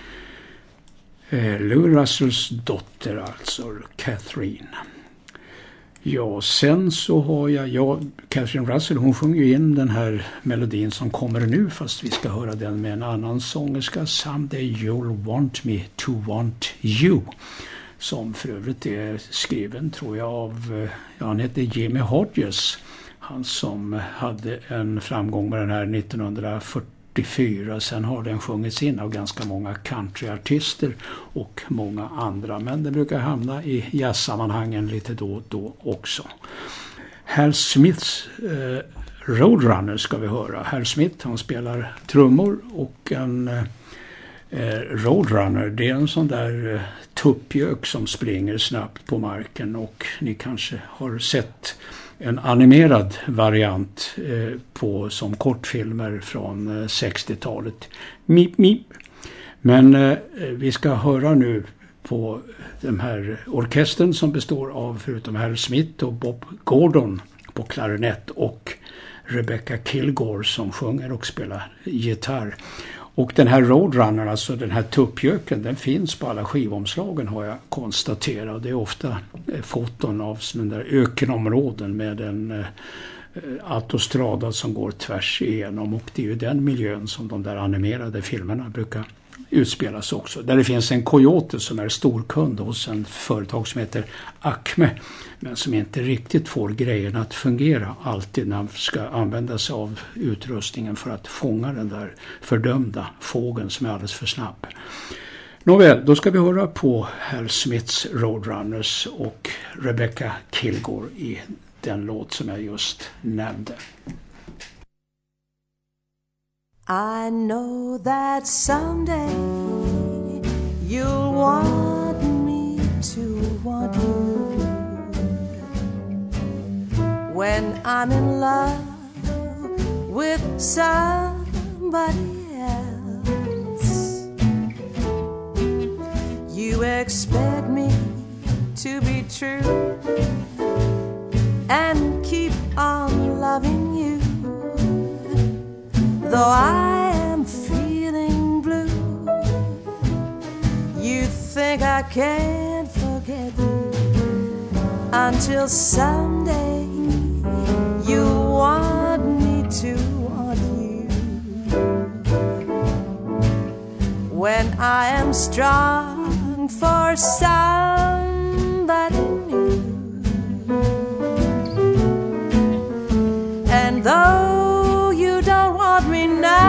[SPEAKER 1] Lou Russells dotter alltså, Catherine. Ja, sen så har jag, ja, Catherine Russell, hon sjunger ju in den här melodin som kommer nu, fast vi ska höra den med en annan sångerska, Someday You'll Want Me To Want You, som för övrigt är skriven, tror jag, av, ja, han heter Jimmy Hodges, han som hade en framgång med den här nittonhundrafyrtiofyra. Sen har den sjungits in av ganska många countryartister och många andra, men det brukar hamna i jazzsammanhangen lite då och då också. Hal Smiths eh, Roadrunner ska vi höra. Hal Smith, han spelar trummor, och en eh, Roadrunner, det är en sån där eh, tuppjök som springer snabbt på marken, och ni kanske har sett en animerad variant eh, på som kortfilmer från eh, sextiotalet. Mip, mip. Men eh, vi ska höra nu på den här orkestern som består av, förutom Hal Smith och Bob Gordon på klarinett, och Rebecca Kilgore som sjunger och spelar gitarr. Och den här Roadrunner, alltså den här tuppjöken, den finns på alla skivomslagen, har jag konstaterat. Det är ofta foton av sådana där ökenområden med en eh, autostrada som går tvärs igenom, och det är ju den miljön som de där animerade filmerna brukar utspelas också. Där det finns en coyote som är storkund hos en företag som heter Acme, men som inte riktigt får grejerna att fungera alltid när man ska använda sig av utrustningen för att fånga den där fördömda fågeln som är alldeles för snabb. Nåväl, då ska vi höra på Hal Smiths Roadrunners och Rebecca Kilgore i den låt som jag just nämnde.
[SPEAKER 3] I know that someday you'll want me to want you. When I'm in love with somebody else, you expect me to be true and keep on loving you. Though I am feeling blue, you think I can't forget you until someday you want me to want you. When I am strong for somebody new, and though you don't want me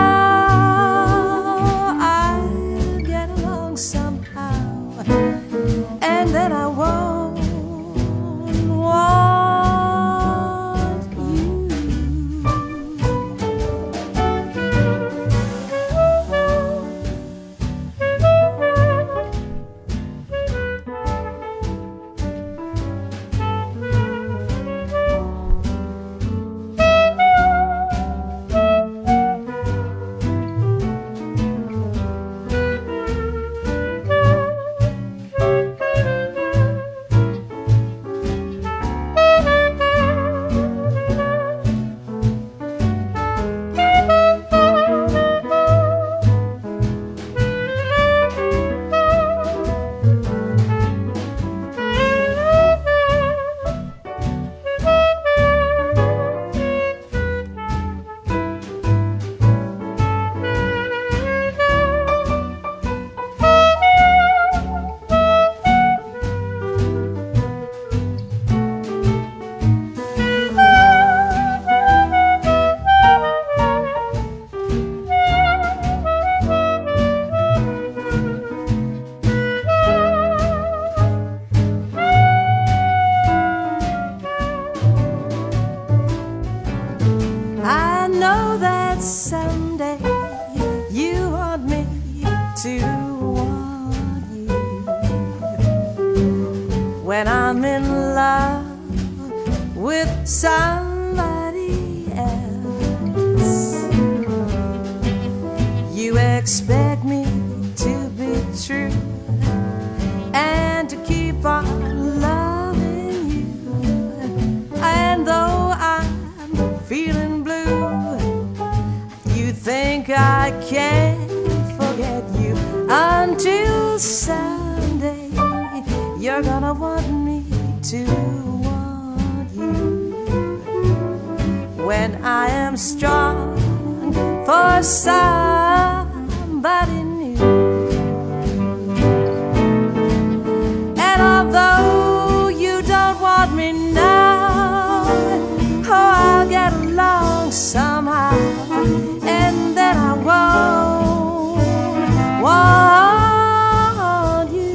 [SPEAKER 3] now, I'll get along somehow, and then I won't want you.
[SPEAKER 5] in love with somebody else. You expect me to be true and to keep on loving you. And though I'm feeling blue, you think I can't forget you until someday you're gonna want me to want you. When I am strong for somebody new, and although you don't want me now, oh, I'll get along somehow, and then I won't want you.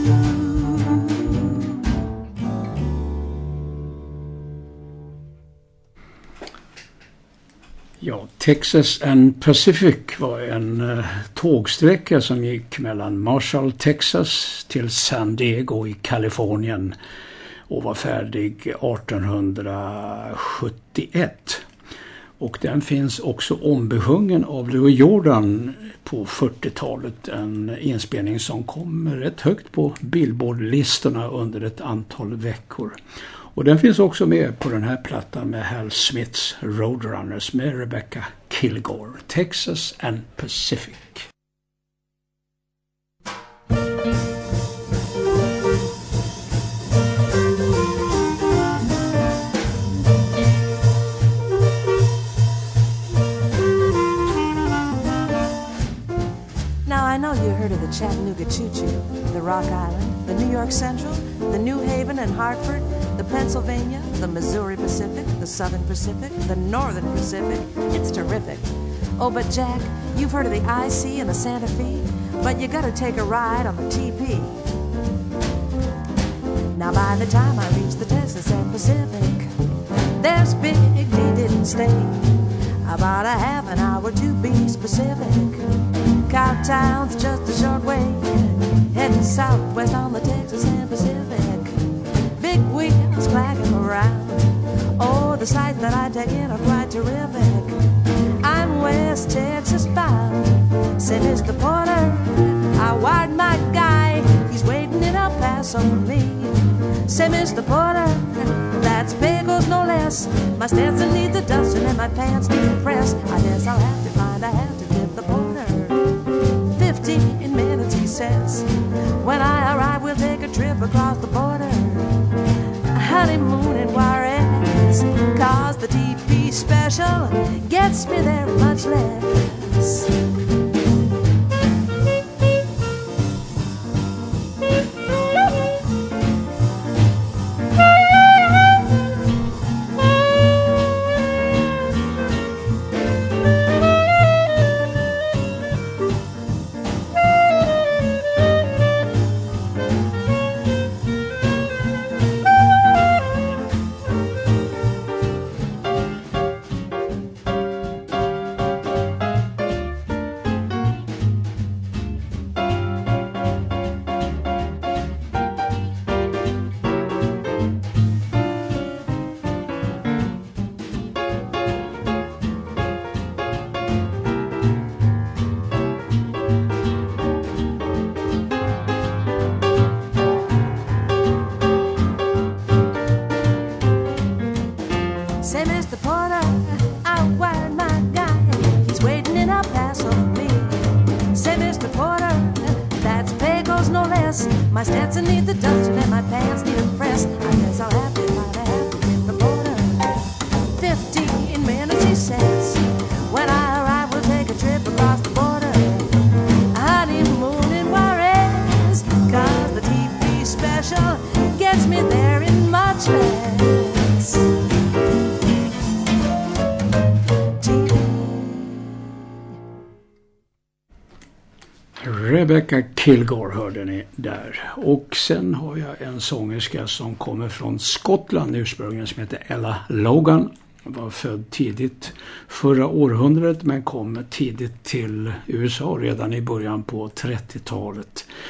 [SPEAKER 1] Ja, Texas and Pacific var en uh, tågsträcka som gick mellan Marshall, Texas till San Diego i Kalifornien och var färdig arton sjuttioett. Och den finns också ombesjungen av Louis Jordan på fyrtiotalet, en inspelning som kom rätt högt på Billboard-listorna under ett antal veckor. Och den finns också med på den här plattan med Hal Smiths Roadrunners med Rebecca Kilgore, Texas and Pacific.
[SPEAKER 5] Now I know you heard of the Chattanooga Choo-Choo, the Rock Island, the New York Central, the New Haven and Hartford, the Pennsylvania, the Missouri Pacific, the Southern Pacific, the Northern Pacific. It's terrific. Oh, but Jack, you've heard of the I C and the Santa Fe, but you gotta take a ride on the T P. Now by the time I reach the Texas and Pacific, there's Big D didn't stay. About a half an hour to be specific. Cowtown's just a short way, heading southwest on the Texas and Pacific. Big wheels clacking around. Oh, the sights that I take in are quite terrific. I'm West Texas bound. Said Mister Porter, I wired my guy. He's waiting in El Paso for me. Say, Mister Porter, that's Pecos no less. My Stetson needs a dusting and my pants need a press. I guess I'll have to find, I have to give the porter fifteen minutes, he says. When I arrive, we'll take a trip across the border. A honeymoon in Juarez, cause the T P special gets me there much less. My Stetson needs a dusting and my pants need a press. I guess I'll have to find, I have to get the border. Fifteen minutes, he says. When I arrive, we'll take a trip across the border. Honeymoon in Juarez, cause the T P special gets me there in much less.
[SPEAKER 1] Rebecca Kilgore hörde ni där. Och sen har jag en sångerska som kommer från Skottland ursprungligen som heter Ella Logan. Var född tidigt förra århundradet men kom tidigt till U S A redan i början på trettiotalet.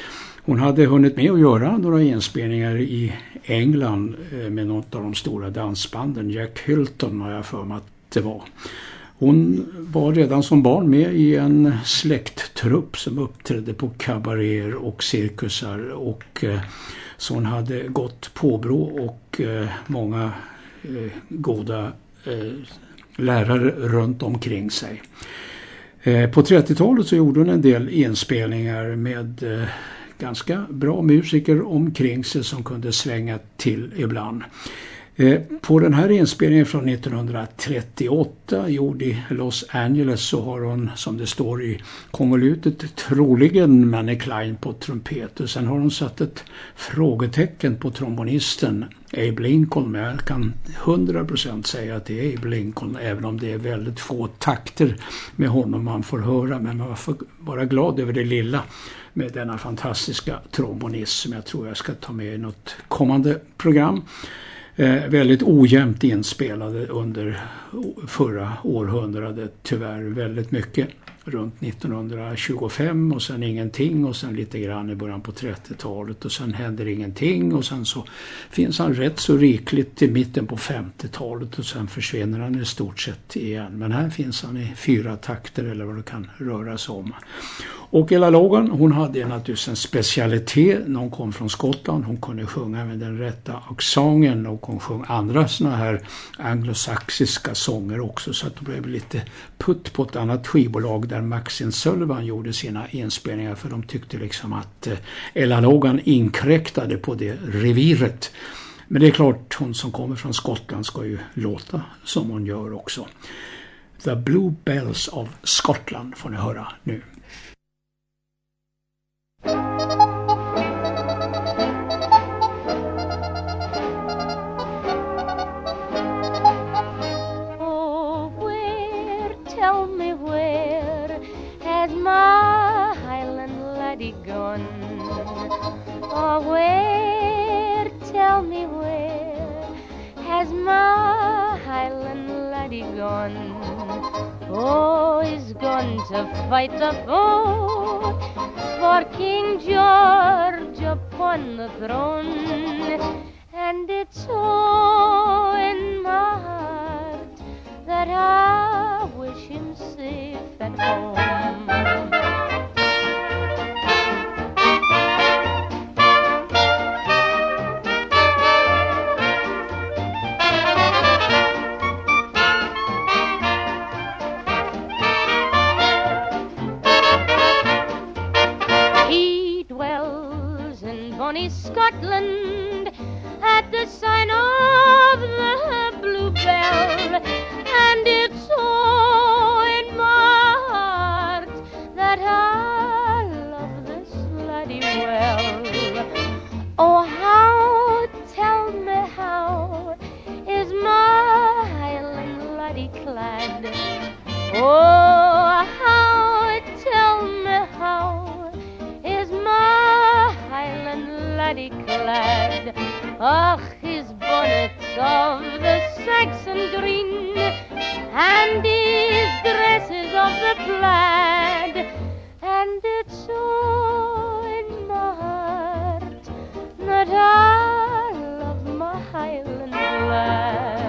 [SPEAKER 1] Hon hade hunnit med att göra några inspelningar i England med något av de stora dansbanden. Jack Hilton har jag för mig att det var. Hon var redan som barn med i en släkttrupp som uppträdde på kabaréer och cirkusar, och eh, så hon hade gått påbrå och eh, många eh, goda eh, lärare runt omkring sig. Eh, på trettiotalet så gjorde hon en del inspelningar med eh, ganska bra musiker omkring sig som kunde svänga till ibland. Eh, på den här inspelningen från nittonhundratrettioåtta gjord i Los Angeles så har hon, som det står i konvolutet, troligen Manny Klein på trumpet, och sen har hon satt ett frågetecken på trombonisten Abe Lincoln, men jag kan hundra procent säga att det är Abe Lincoln, även om det är väldigt få takter med honom man får höra, men man får vara glad över det lilla med denna fantastiska trombonist som jag tror jag ska ta med i något kommande program. Eh, väldigt ojämnt inspelade under förra århundradet, tyvärr väldigt mycket runt nittonhundratjugofem och sen ingenting, och sen lite grann i början på trettiotalet och sen händer ingenting, och sen så finns han rätt så rikligt i mitten på femtiotalet och sen försvinner han i stort sett igen. Men här finns han i fyra takter eller vad det kan röra sig om. Och Ella Logan, hon hade naturligtvis en specialitet när hon kom från Skottland. Hon kunde sjunga med den rätta accenten, och hon sjöng andra såna här anglosaxiska sånger också, så att det blev lite putt på ett annat skivbolag där Maxine Sullivan gjorde sina inspelningar, för de tyckte liksom att Ella Logan inkräktade på det reviret. Men det är klart, hon som kommer från Skottland ska ju låta som hon gör också. The Blue Bells of Scotland får ni höra nu.
[SPEAKER 6] Oh, where, tell me where has my Highland laddie gone? Oh, where, tell me where has my Highland laddie gone? Oh, he's gone to fight the foe for King George upon the throne, and it's so in my heart that I wish him safe at home. Bonnie Scotland at the sign of the Blue Bell, and it's so in my heart that I love this laddie well. Oh, how, tell me how is my Highland laddie clad? Oh, how, tell me how is my Highland laddie clad? Ach, his bonnet's of the Saxon green, and his dresses of the plaid, and it's so in my heart that I love my Highland lad.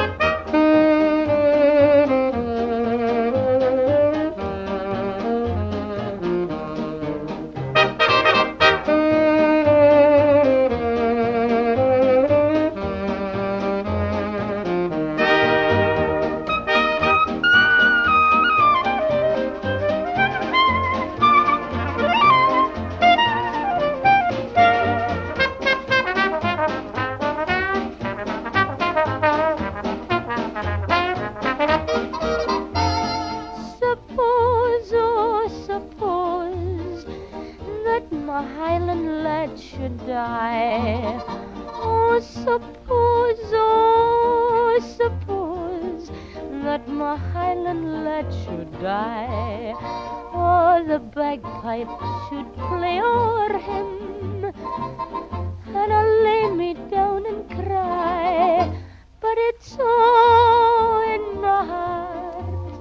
[SPEAKER 6] Oh, suppose, oh, suppose that my Highland lad should die, or the bagpipes should play o'er him, and I'll lay me down and cry, but it's so in my heart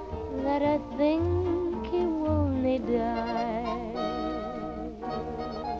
[SPEAKER 6] that I think he will only die.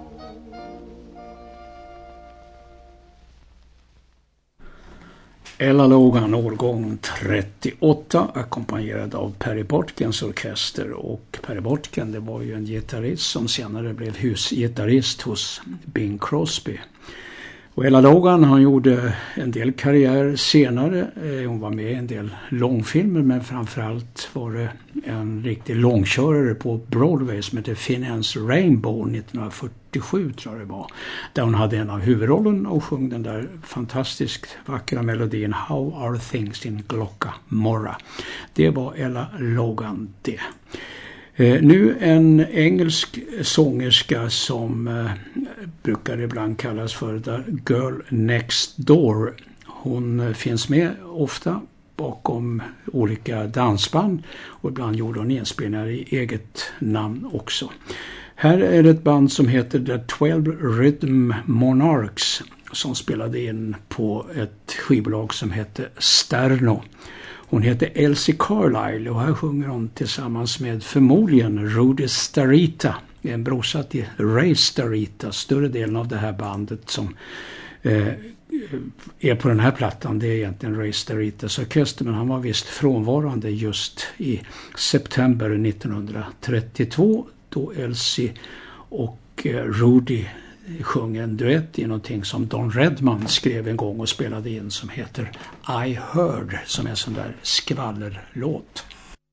[SPEAKER 1] Ella Logan, årgång trettioåtta, ackompanjerad av Perry Bottkens orkester. Och Perry Botken, det var ju en gitarrist som senare blev husgitarrist hos Bing Crosby. Och Ella Logan, han gjorde en del karriär senare. Hon var med i en del långfilmer, men framförallt var det en riktig långkörare på Broadway som heter Finance Rainbow nittonhundrafyrtiosju, tror jag det var. Där hon hade en av huvudrollen och sjöng den där fantastiskt vackra melodin How Are Things in Glockamorra. Det var Ella Logan det. Eh, nu en engelsk sångerska som eh, brukar ibland kallas för The Girl Next Door. Hon eh, finns med ofta bakom olika dansband och ibland gjorde hon inspelningar i eget namn också. Här är det ett band som heter The Twelve Rhythm Monarchs som spelade in på ett skivbolag som heter Sterno. Hon heter Elsie Carlisle och här sjunger hon tillsammans med förmodligen Rudy Starita, en brorsa till Ray Starita. Större delen av det här bandet som eh, är på den här plattan, det är egentligen Ray Staritas orkester, men han var visst frånvarande just i september nittonhundratrettiotvå då Elsie och eh, Rudy sjöng en duett i någonting som Don Redman skrev en gång och spelade in som heter I Heard, som är en sån där skvallerlåt.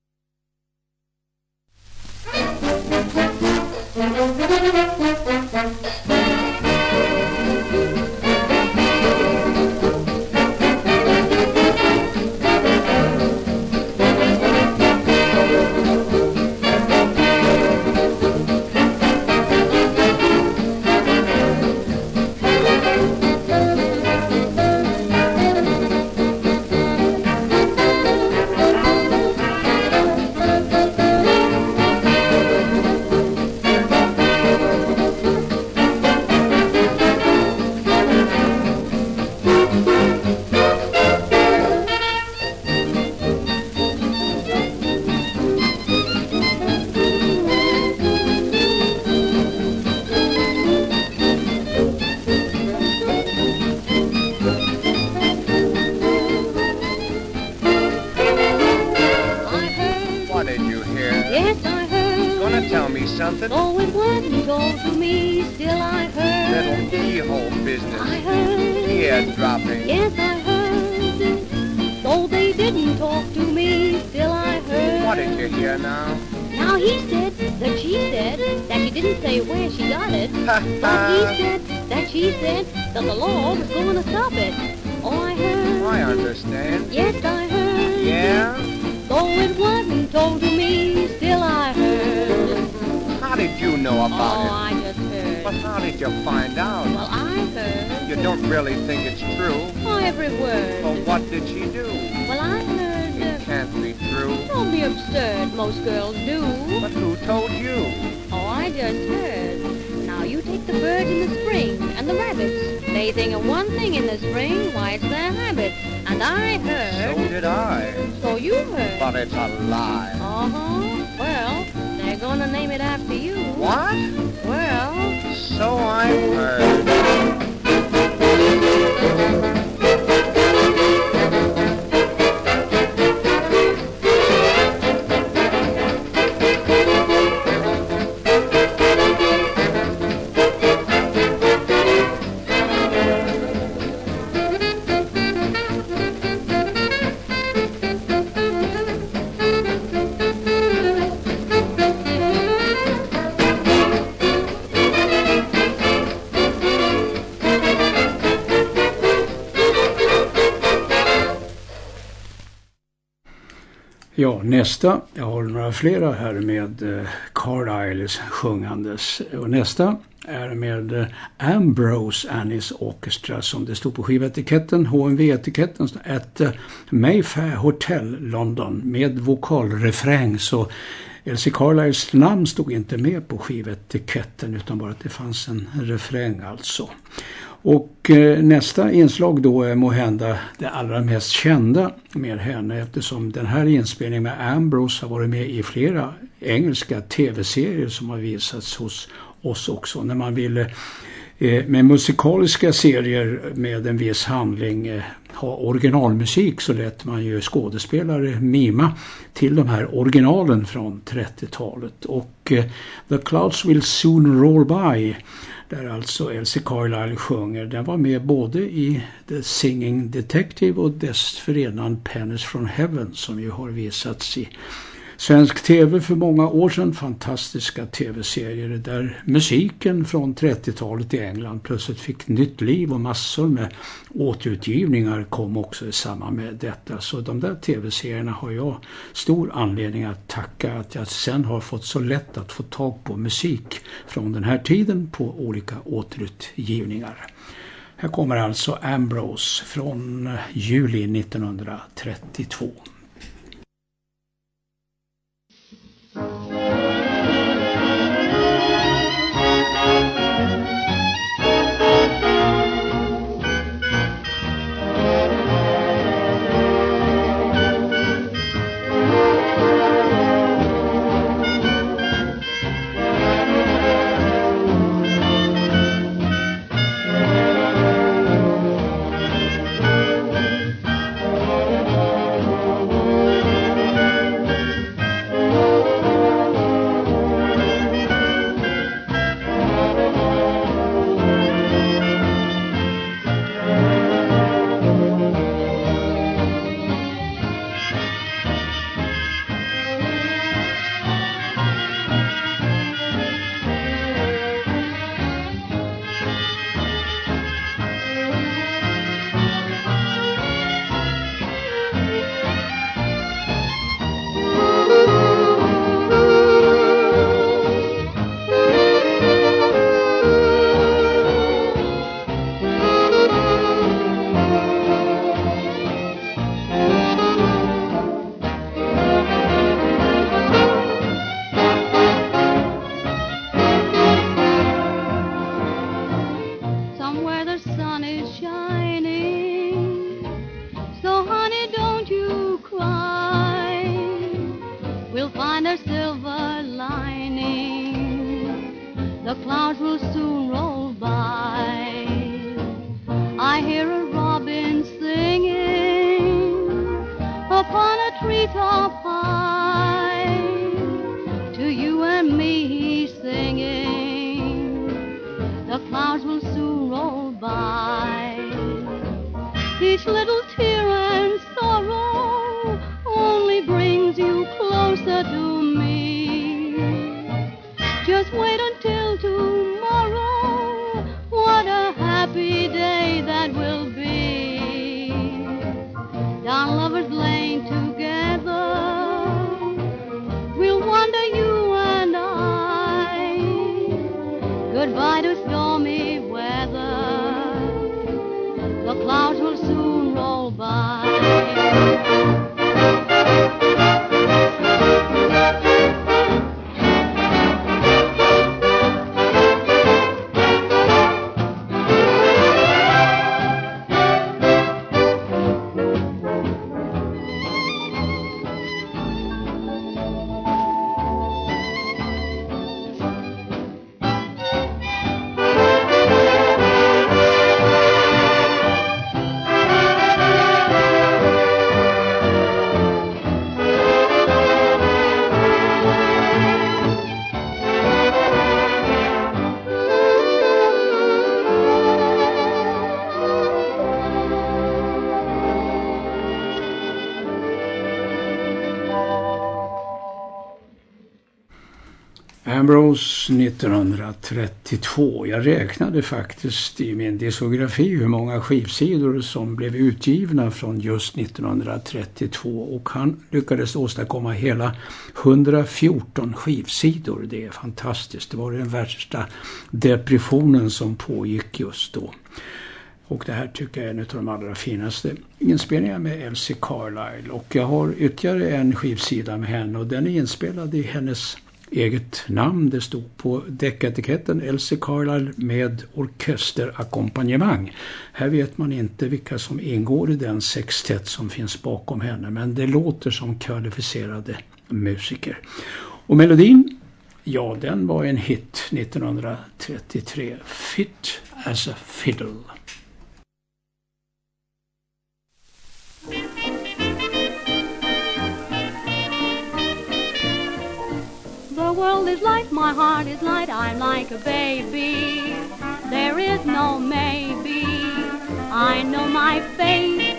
[SPEAKER 1] Ja, nästa, jag har några flera här med eh, Carlisle sjungandes. Och nästa är med eh, Ambrose Annis Orchestra som det stod på skivetiketten, H M V-etiketten, ett eh, Mayfair Hotel London med vokalrefräng. Så Elsie Carlisles namn stod inte med på skivetiketten utan bara att det fanns en refräng alltså. Och eh, nästa inslag då är måhända det allra mest kända med henne eftersom den här inspelningen med Ambrose har varit med i flera engelska tv-serier som har visats hos oss också. När man ville eh, med musikaliska serier med en viss handling eh, ha originalmusik så lät man ju skådespelare mima till de här originalen från trettiotalet. Och eh, The Clouds Will Soon Roll By, där alltså Elsie Carlisle sjunger, den var med både i The Singing Detective och dessförinnan Pennies from Heaven, som ju har visats i svensk tv för många år sedan. Fantastiska tv-serier där musiken från trettiotalet i England plötsligt fick nytt liv och massor med återutgivningar kom också i samband med detta. Så de där tv-serierna har jag stor anledning att tacka att jag sen har fått så lätt att få tag på musik från den här tiden på olika återutgivningar. Här kommer alltså Ambrose från juli nittonhundratrettiotvå. Ambrose nittonhundratrettiotvå. Jag räknade faktiskt i min diskografi hur många skivsidor som blev utgivna från just nittonhundratrettiotvå, och han lyckades åstadkomma hela hundrafjorton skivsidor. Det är fantastiskt. Det var den värsta depressionen som pågick just då. Och det här tycker jag är en av de allra finaste inspelningar med Elsie Carlisle. Och jag har ytterligare en skivsida med henne, och den är inspelad i hennes eget namn. Det stod på däcketiketten Elsie Carlisle med orkesterakkompanjemang. Här vet man inte vilka som ingår i den sextett som finns bakom henne, men det låter som kvalificerade musiker. Och melodin, ja, den var en hit nittonhundratrettiotre. Fit as a Fiddle.
[SPEAKER 7] my heart is light, I'm like a baby. There is no maybe, I know my fate.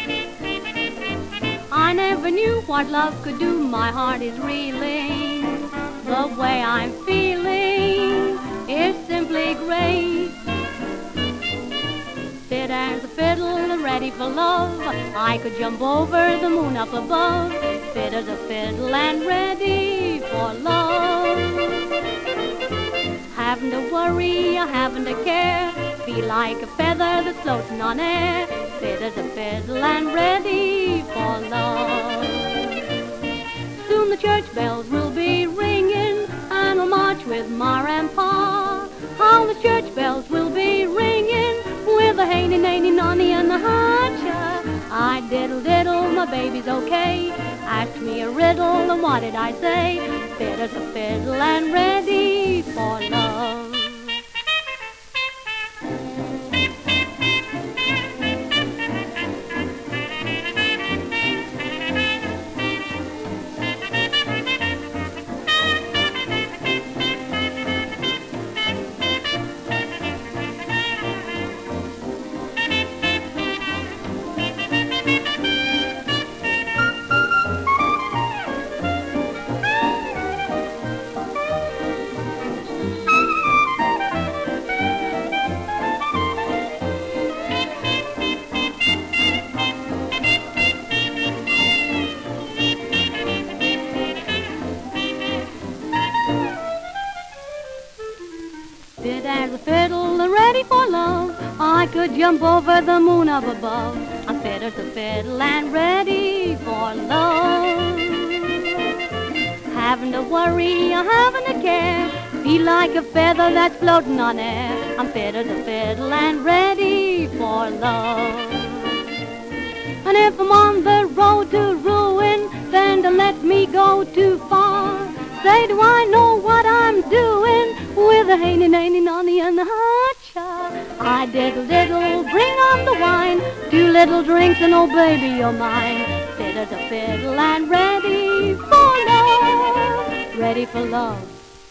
[SPEAKER 7] I never knew what love could do, my heart is reeling. The way I'm feeling is simply great. Fit as a fiddle, ready for love, I could jump over the moon up above. Fit as a fiddle and ready for love. Haven't to worry, I haven't to care, feel like a feather that's floating on air. Fit as a fiddle and ready for love. Soon the church bells will be ringing, and we'll march with Ma and Pa. How the church bells will be ringing, with a haney nanny nonny and a ha-cha. I diddle diddle, my baby's okay. Ask me a riddle, and what did I say? Fit as a fiddle and ready for love. Fit as a fiddle and ready for love, I could jump over the moon up above. I'm fit as a fiddle and ready for love. Haven't to worry, I haven't to care, feel like a feather that's floating on air. I'm fit as a fiddle and ready for love. And if I'm on the road to ruin, then don't let me go too far. Say, do I know what I'm doing, with a haney nanny nonny and a ha-cha? I diddle diddle, bring on the wine, two little drinks and oh baby you're mine. Fit as a fiddle and ready for love, ready for love.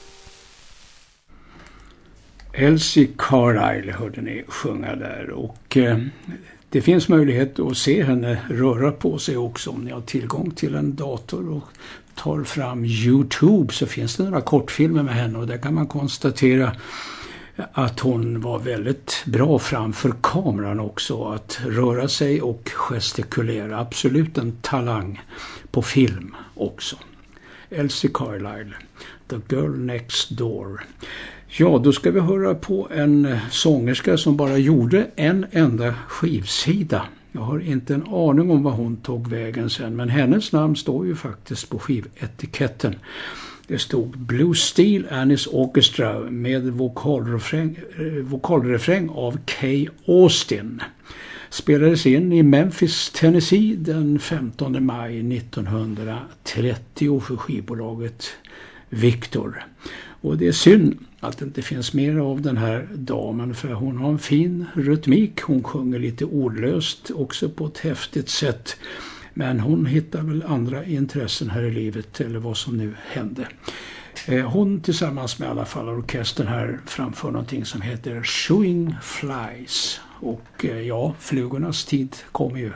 [SPEAKER 1] Elsie Carlisle hörde ni sjunga där, och eh, det finns möjlighet att se henne röra på sig också om ni har tillgång till en dator och tar fram YouTube, så finns det några kortfilmer med henne, och där kan man konstatera att hon var väldigt bra framför kameran också, att röra sig och gestikulera. Absolut en talang på film också. Elsie Carlisle, The Girl Next Door. Ja, då ska vi höra på en sångerska som bara gjorde en enda skivsida. Jag har inte en aning om vad hon tog vägen sen, men hennes namn står ju faktiskt på skivetiketten. Det stod Blue Steel Anis Orchestra med vokalrefräng, vokalrefräng av Kay Austin. Spelades in i Memphis, Tennessee den femtonde maj nittonhundratrettio för skivbolaget Victor. Och det är synd att det inte finns mer av den här damen, för hon har en fin rytmik. Hon sjunger lite ordlöst också på ett häftigt sätt. Men hon hittar väl andra intressen här i livet, eller vad som nu hände. Hon tillsammans med i alla fall orkestern här framför någonting som heter Shooing Flies. Och ja, flugornas tid kommer ju.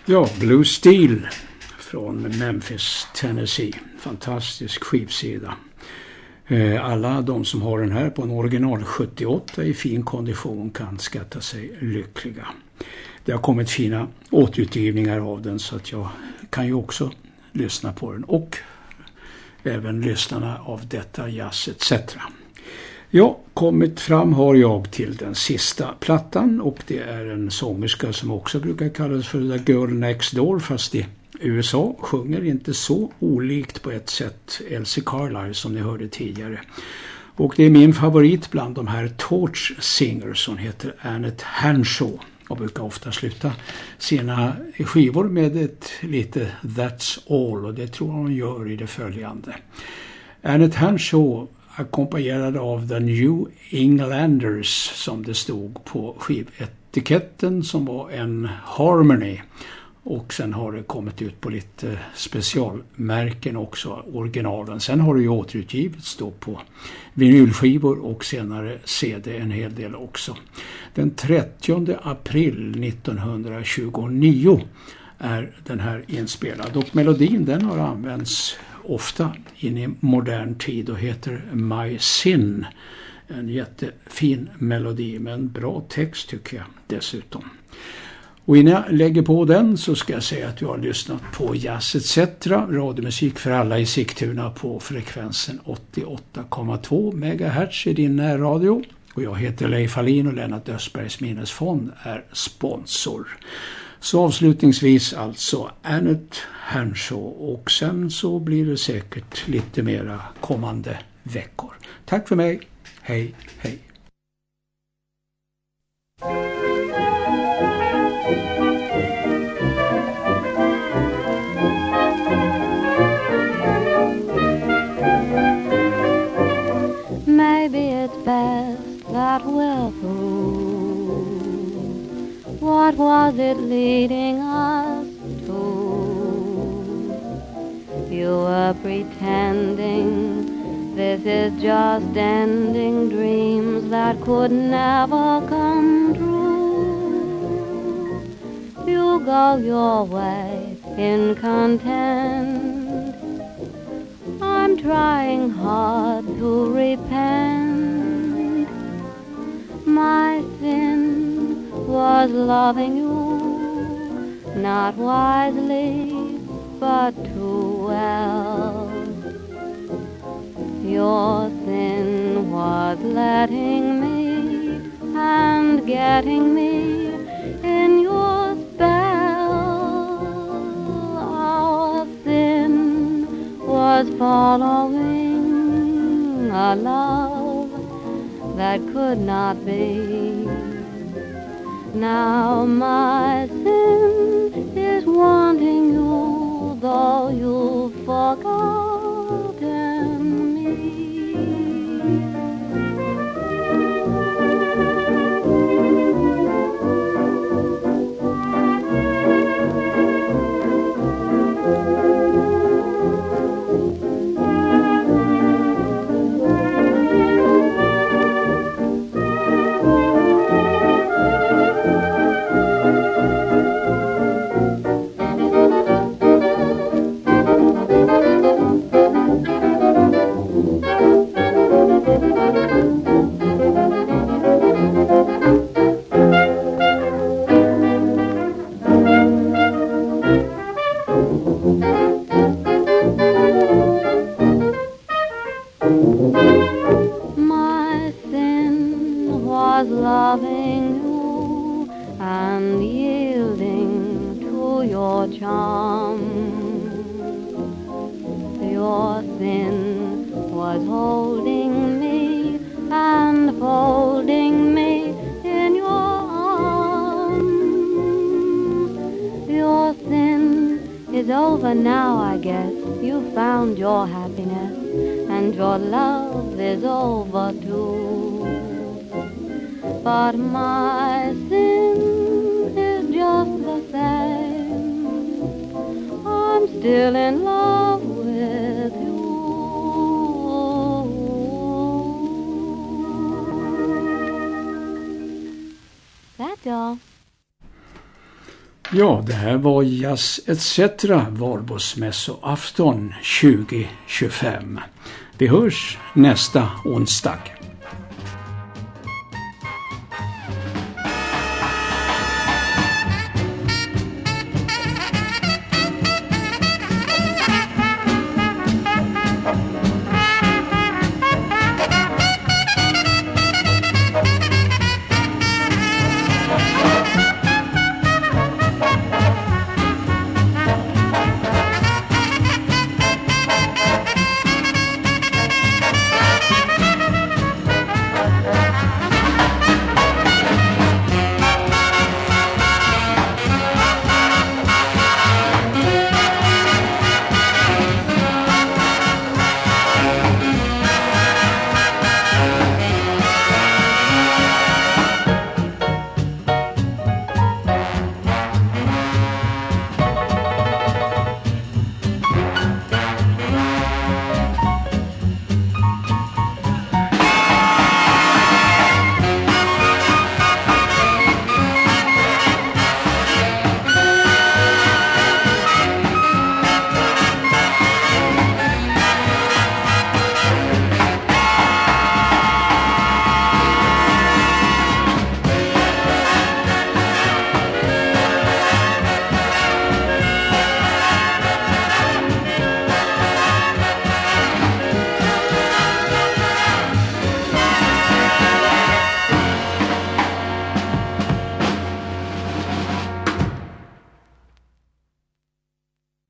[SPEAKER 1] Ja, Blue Steel från Memphis, Tennessee. Fantastisk skivsida. Alla de som har den här på en original sjuttioåtta i fin kondition kan skatta sig lyckliga. Det har kommit fina återutgivningar av den så att jag kan ju också lyssna på den och även lyssnarna av detta jazz et cetera. Ja, kommit fram har jag till den sista plattan och det är en sångerska som också brukar kallas för The Girl Next Door fast i U S A sjunger inte så olikt på ett sätt Elsie Carlisle som ni hörde tidigare. Och det är min favorit bland de här Torch Singers som heter Annette Hanshaw och brukar ofta sluta sina skivor med ett lite That's All och det tror jag hon gör i det följande. Annette Hanshaw ackompanjerad av The New Englanders som det stod på skivetiketten som var en Harmony. Och sen har det kommit ut på lite specialmärken också, originalen. Sen har det ju återutgivits då på vinylskivor och senare C D en hel del också. Den trettionde april nittonhundratjugonio är den här inspelad. Och melodin den har använts ofta in i modern tid och heter My Sin. En jättefin melodi med en bra text tycker jag dessutom. Och innan jag lägger på den så ska jag säga att jag har lyssnat på Jazz et cetera, radiomusik för alla i Sigtuna på frekvensen åttioåtta komma två megahertz i din närradio. Och jag heter Leif Hallin och Lennart Östbergs minnesfond är sponsor. Så avslutningsvis alltså Annette Hanshaw och sen så blir det säkert lite mera kommande veckor. Tack för mig, hej hej.
[SPEAKER 7] Maybe it's best that we're through. What was it leading us to? You were pretending this is just ending dreams that could never come true. You go your way in content. I'm trying hard to repent. My sin was loving you, not wisely, but too well. Your sin was letting me and getting me in your spell. Our sin was following a love that could not be. Now my sin is wanting you, though you've forgotten me. My sin was loving you and yielding to your charm. Your sin was holding me and folding me in your arms. Your sin is over now, I guess. You found your happiness and your love is over too. But my sin is just the same. I'm still in love with you. That's all.
[SPEAKER 1] Ja, det här var Jazz et cetera Valborgsmässoafton tjugo tjugofem. Vi hörs nästa onsdag.